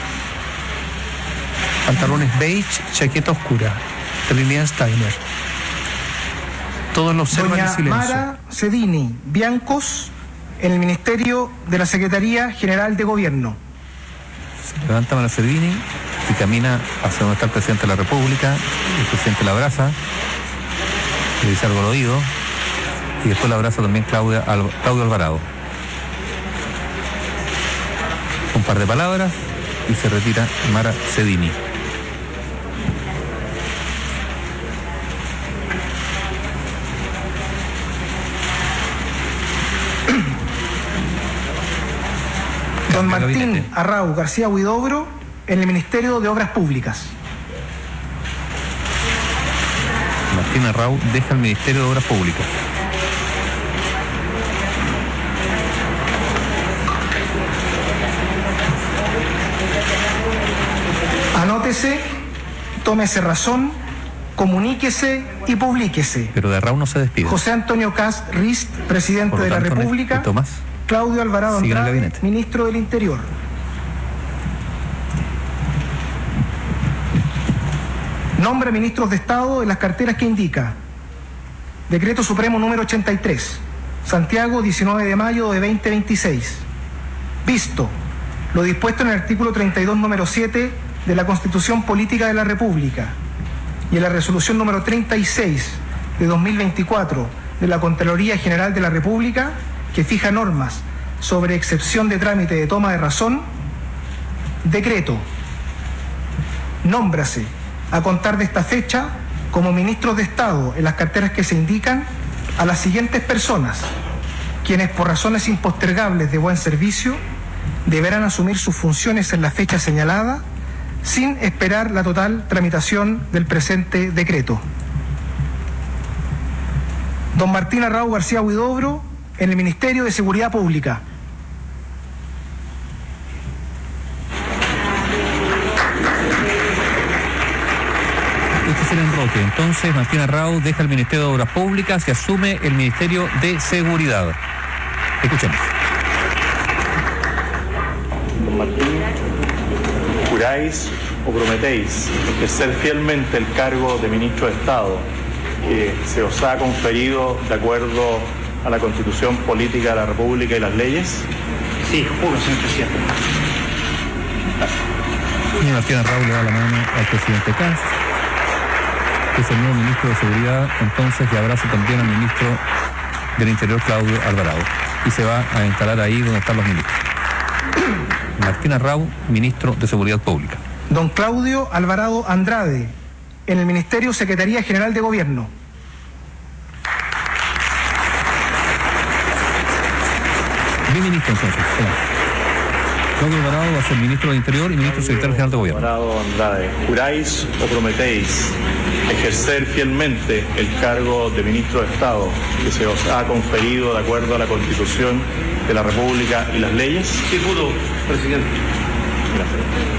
Pantalones beige, chaqueta oscura, Trinidad Steiner. Todos lo observan en silencio. Mara Cedini Biancos, en el Ministerio de la Secretaría General de Gobierno. Se levanta Mara Cedini y camina hacia donde está el presidente de la República. El presidente la abraza, le dice algo al oído, y después la abraza también Claudio Alvarado. Un par de palabras y se retira Mara Cedini. Don Martín Arrau García Huidobro en el Ministerio de Obras Públicas. Martín Arrau deja el Ministerio de Obras Públicas. Anótese, tómese razón, comuníquese y publíquese. Pero de Arrau no se despide. José Antonio Kast Rist, presidente de la República. Tomás. Claudio Alvarado Andrade, ministro del Interior. Nombra ministros de Estado en las carteras que indica. Decreto Supremo número 83, Santiago, 19 de mayo de 2026. Visto lo dispuesto en el artículo 32, número 7 de la Constitución Política de la República y en la resolución número 36 de 2024 de la Contraloría General de la República, que fija normas sobre excepción de trámite de toma de razón, decreto, nómbrase a contar de esta fecha como ministros de Estado en las carteras que se indican a las siguientes personas, quienes por razones impostergables de buen servicio deberán asumir sus funciones en la fecha señalada sin esperar la total tramitación del presente decreto. Don Martín Arrau García Huidobro en el Ministerio de Seguridad Pública. Este es el enroque. Entonces, Martín Arrau deja el Ministerio de Obras Públicas y asume el Ministerio de Seguridad. Escuchemos. Don Martín, ¿juráis o prometéis ejercer fielmente el cargo de ministro de Estado que se os ha conferido de acuerdo a la Constitución Política de la República y las leyes? Sí, juro, señor presidente. Y Martín Arrau le da la mano al presidente Kast, que es el nuevo ministro de Seguridad, entonces, y abraza también al ministro del Interior, Claudio Alvarado, y se va a instalar ahí donde están los ministros. Martín Arrau, ministro de Seguridad Pública. Don Claudio Alvarado Andrade, en el Ministerio Secretaría General de Gobierno. Biministro, entonces. Claudio Alvarado va a ser ministro del Interior y ministro secretario general de Gobierno. Alvarado Andrade, ¿juráis o prometéis ejercer fielmente el cargo de ministro de Estado que se os ha conferido de acuerdo a la Constitución de la República y las leyes? Sí, juro, presidente. Gracias.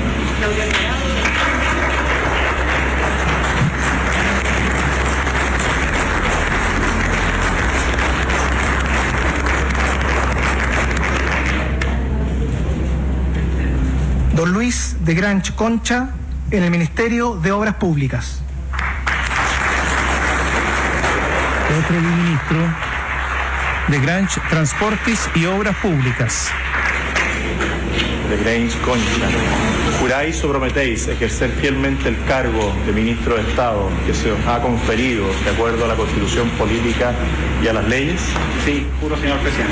Don Luis de Granch Concha, en el Ministerio de Obras Públicas. Otro ministro de Granch, Transportes y Obras Públicas. De Granch Concha, ¿juráis o prometéis ejercer fielmente el cargo de ministro de Estado que se os ha conferido de acuerdo a la Constitución Política y a las leyes? Sí, juro, señor presidente.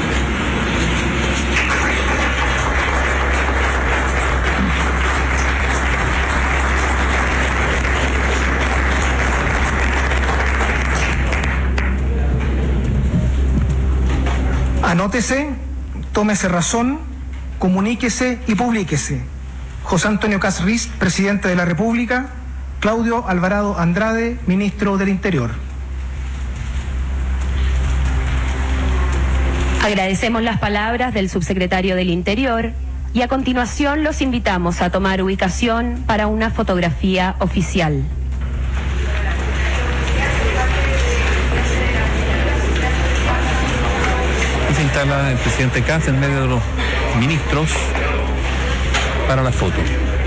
Anótese, tómese razón, comuníquese y publíquese. José Antonio Kast Rist, presidente de la República. Claudio Alvarado Andrade, ministro del Interior. Agradecemos las palabras del subsecretario del Interior y a continuación los invitamos a tomar ubicación para una fotografía oficial. Se instala el presidente Kast en medio de los ministros para la foto.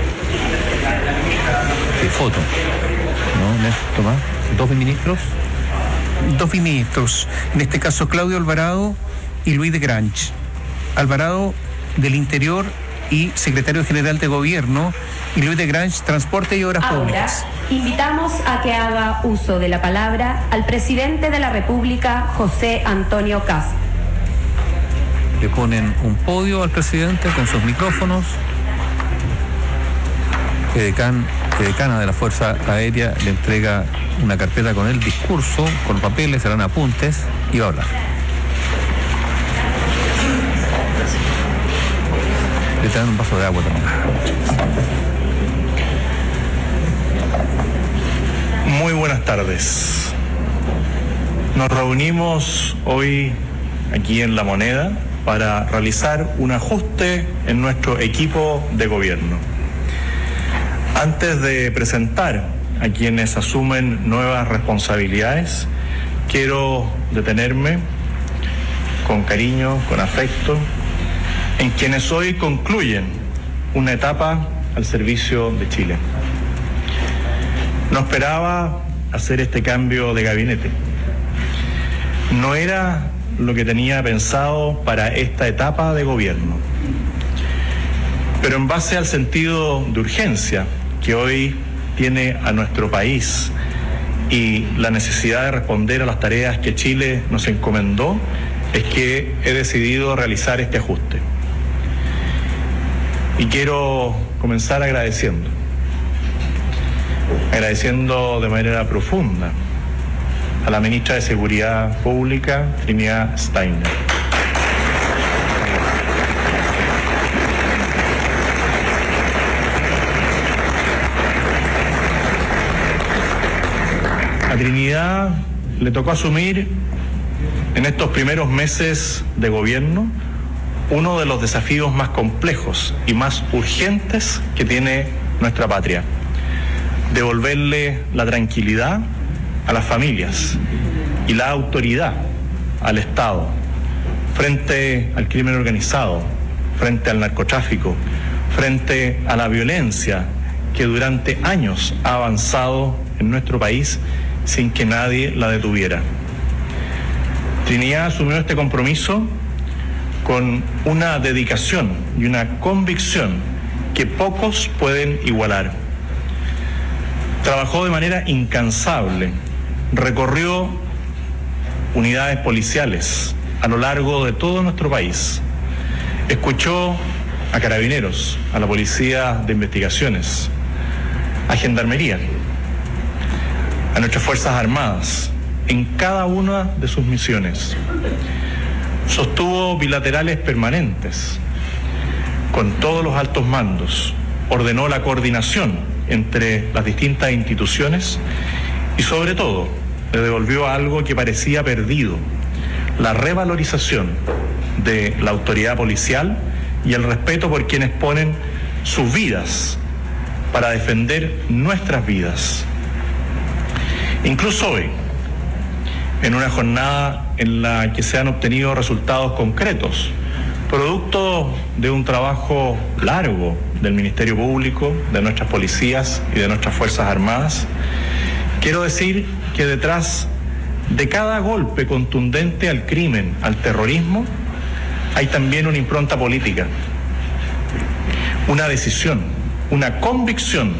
¿Qué foto? ¿No? Tomás, ¿dos ministros? Dos ministros, en este caso Claudio Alvarado y Luis de Granch. Alvarado del Interior y secretario general de Gobierno, y Luis de Granch, Transporte y Obras Públicas. Invitamos a que haga uso de la palabra al presidente de la República, José Antonio Kast. Le ponen un podio al presidente con sus micrófonos. Edecana de la Fuerza Aérea le entrega una carpeta con el discurso, con papeles, serán apuntes, y va a hablar. Le traen un vaso de agua también. Muy buenas tardes. Nos reunimos hoy aquí en La Moneda para realizar un ajuste en nuestro equipo de gobierno. Antes de presentar a quienes asumen nuevas responsabilidades, quiero detenerme con cariño, con afecto, en quienes hoy concluyen una etapa al servicio de Chile. No esperaba hacer este cambio de gabinete. No era lo que tenía pensado para esta etapa de gobierno. Pero en base al sentido de urgencia que hoy tiene a nuestro país y la necesidad de responder a las tareas que Chile nos encomendó, es que he decidido realizar este ajuste. Y quiero comenzar agradeciendo de manera profunda a la ministra de Seguridad Pública, Trinidad Steiner. A Trinidad le tocó asumir en estos primeros meses de gobierno uno de los desafíos más complejos y más urgentes que tiene nuestra patria: devolverle la tranquilidad a las familias y la autoridad al Estado frente al crimen organizado, frente al narcotráfico, frente a la violencia que durante años ha avanzado en nuestro país sin que nadie la detuviera. Trinidad asumió este compromiso con una dedicación y una convicción que pocos pueden igualar. Trabajó de manera incansable, recorrió unidades policiales a lo largo de todo nuestro país, escuchó a Carabineros, a la Policía de Investigaciones, a Gendarmería, a nuestras Fuerzas Armadas, en cada una de sus misiones. Sostuvo bilaterales permanentes con todos los altos mandos, ordenó la coordinación entre las distintas instituciones y, sobre todo, le devolvió algo que parecía perdido: la revalorización de la autoridad policial y el respeto por quienes ponen sus vidas para defender nuestras vidas. Incluso hoy, en una jornada en la que se han obtenido resultados concretos, producto de un trabajo largo del Ministerio Público, de nuestras policías y de nuestras Fuerzas Armadas, quiero decir que detrás de cada golpe contundente al crimen, al terrorismo, hay también una impronta política, una decisión, una convicción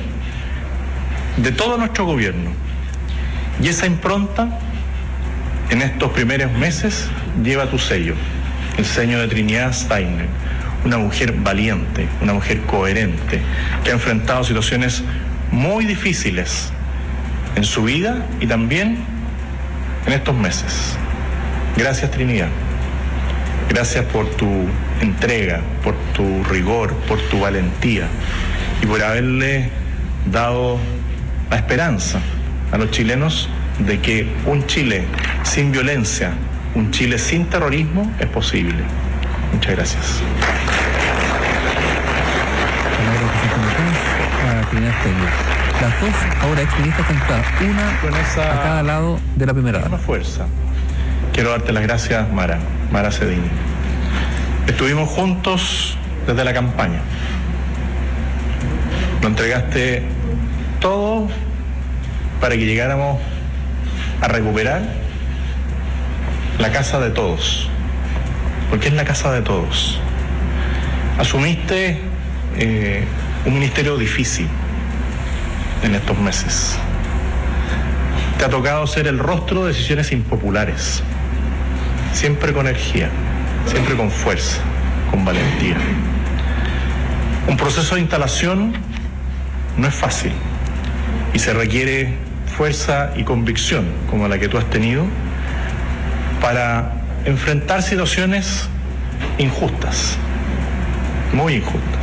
de todo nuestro gobierno. Y esa impronta, en estos primeros meses, lleva tu sello, el sello de Trinidad Steiner, una mujer valiente, una mujer coherente, que ha enfrentado situaciones muy difíciles en su vida y también en estos meses. Gracias, Trinidad. Gracias por tu entrega, por tu rigor, por tu valentía y por haberle dado la esperanza a los chilenos de que un Chile sin violencia, un Chile sin terrorismo es posible. Muchas gracias. Las dos ahora exministras sentadas, una a cada lado de la primera dama. Fuerza. Quiero darte las gracias, Mara Cedini. Estuvimos juntos desde la campaña. Nos entregaste todo para que llegáramos a recuperar la casa de todos, porque es la casa de todos. Asumiste un ministerio difícil en estos meses. Te ha tocado ser el rostro de decisiones impopulares, siempre con energía, siempre con fuerza, con valentía. Un proceso de instalación no es fácil y se requiere fuerza y convicción como la que tú has tenido para enfrentar situaciones injustas, muy injustas.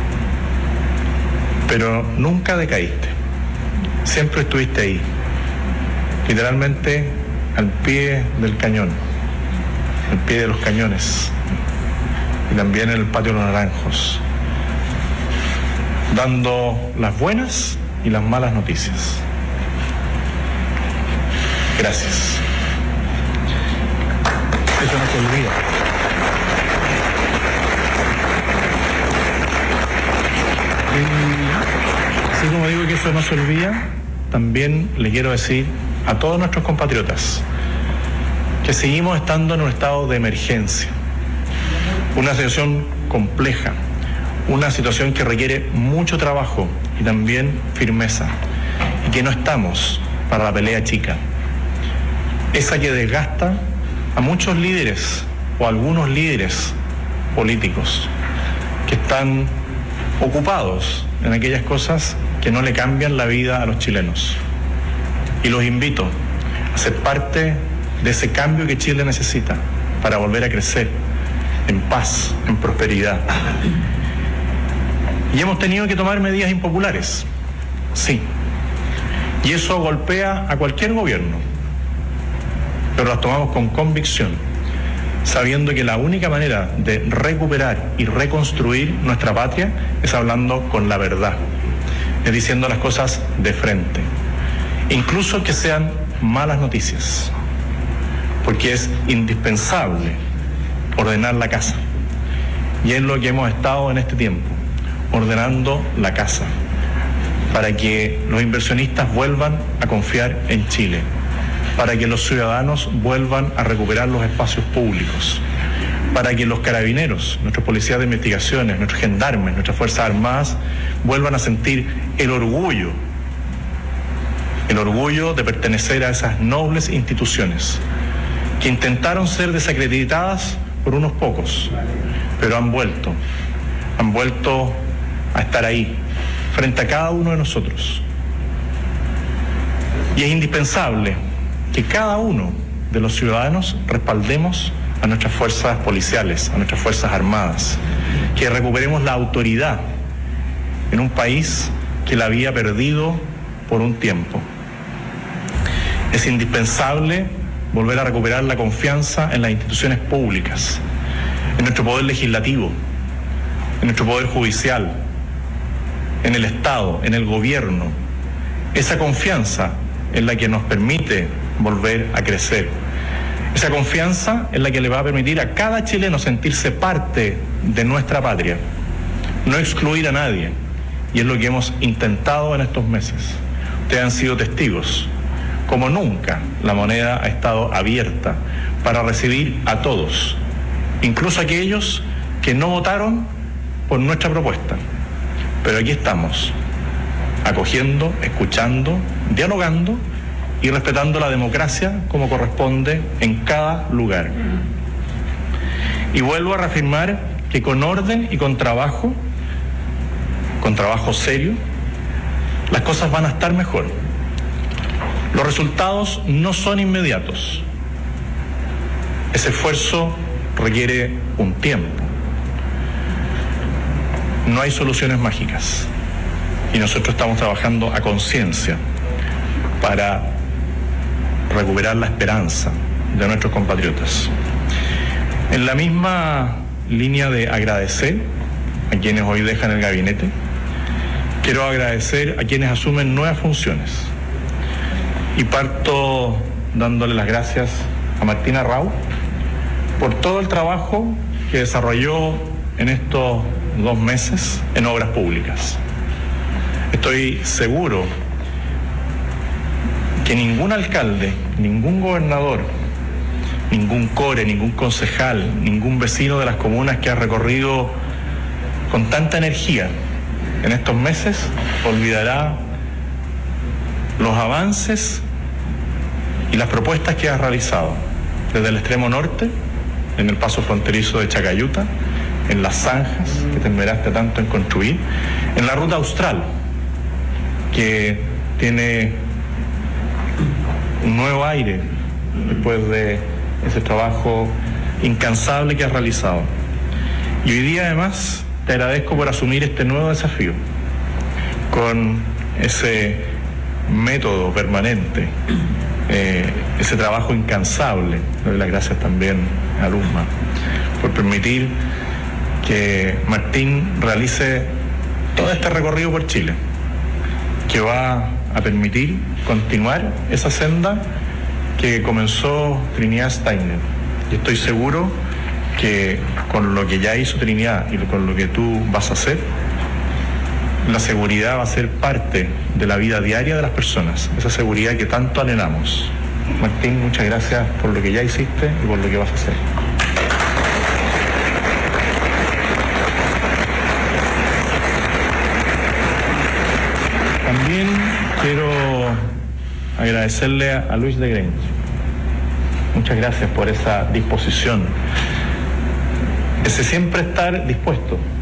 Pero nunca decaíste. Siempre estuviste ahí, literalmente al pie del cañón, al pie de los cañones, y también en el patio de los Naranjos, dando las buenas y las malas noticias. Gracias. Eso no se olvida. Así como digo que eso no se olvida, también le quiero decir a todos nuestros compatriotas que seguimos estando en un estado de emergencia, una situación compleja, una situación que requiere mucho trabajo y también firmeza, y que no estamos para la pelea chica, esa que desgasta a muchos líderes o algunos líderes políticos que están ocupados en aquellas cosas que no le cambian la vida a los chilenos. Y los invito a ser parte de ese cambio que Chile necesita para volver a crecer en paz, en prosperidad. Y hemos tenido que tomar medidas impopulares, sí. Y eso golpea a cualquier gobierno, pero las tomamos con convicción, sabiendo que la única manera de recuperar y reconstruir nuestra patria es hablando con la verdad, es diciendo las cosas de frente, incluso que sean malas noticias, porque es indispensable ordenar la casa, y es lo que hemos estado en este tiempo, ordenando la casa, para que los inversionistas vuelvan a confiar en Chile, para que los ciudadanos vuelvan a recuperar los espacios públicos, para que los carabineros, nuestros policías de investigaciones, nuestros gendarmes, nuestras Fuerzas Armadas vuelvan a sentir el orgullo de pertenecer a esas nobles instituciones que intentaron ser desacreditadas por unos pocos, pero han vuelto a estar ahí, frente a cada uno de nosotros. Y es indispensable que cada uno de los ciudadanos respaldemos a nuestras fuerzas policiales, a nuestras Fuerzas Armadas, que recuperemos la autoridad en un país que la había perdido por un tiempo. Es indispensable volver a recuperar la confianza en las instituciones públicas, en nuestro poder legislativo, en nuestro poder judicial, en el Estado, en el gobierno. Esa confianza es la que nos permite volver a crecer. Esa confianza es la que le va a permitir a cada chileno sentirse parte de nuestra patria, no excluir a nadie, y es lo que hemos intentado en estos meses. Ustedes han sido testigos, como nunca la moneda ha estado abierta para recibir a todos, incluso aquellos que no votaron por nuestra propuesta. Pero aquí estamos, acogiendo, escuchando, dialogando y respetando la democracia como corresponde en cada lugar. Y vuelvo a reafirmar que con orden y con trabajo serio, las cosas van a estar mejor. Los resultados no son inmediatos. Ese esfuerzo requiere un tiempo. No hay soluciones mágicas. Y nosotros estamos trabajando a conciencia para recuperar la esperanza de nuestros compatriotas. En la misma línea de agradecer a quienes hoy dejan el gabinete, quiero agradecer a quienes asumen nuevas funciones. Y parto dándole las gracias a Martina Rau por todo el trabajo que desarrolló en estos 2 meses en obras públicas. Estoy seguro que ningún alcalde, ningún gobernador, ningún core, ningún concejal, ningún vecino de las comunas que ha recorrido con tanta energía en estos meses olvidará los avances y las propuestas que ha realizado desde el extremo norte, en el paso fronterizo de Chacayuta, en las zanjas que te esmeraste tanto en construir, en la ruta austral, que tiene un nuevo aire después de ese trabajo incansable que has realizado. Y hoy día además te agradezco por asumir este nuevo desafío con ese método permanente, ese trabajo incansable. Le doy las gracias también a Luzma por permitir que Martín realice todo este recorrido por Chile, que va a permitir continuar esa senda que comenzó Trinidad Steiner. Y estoy seguro que con lo que ya hizo Trinidad y con lo que tú vas a hacer, la seguridad va a ser parte de la vida diaria de las personas, esa seguridad que tanto anhelamos. Martín, muchas gracias por lo que ya hiciste y por lo que vas a hacer. También quiero agradecerle a Luis de Grange. Muchas gracias por esa disposición, ese siempre estar dispuesto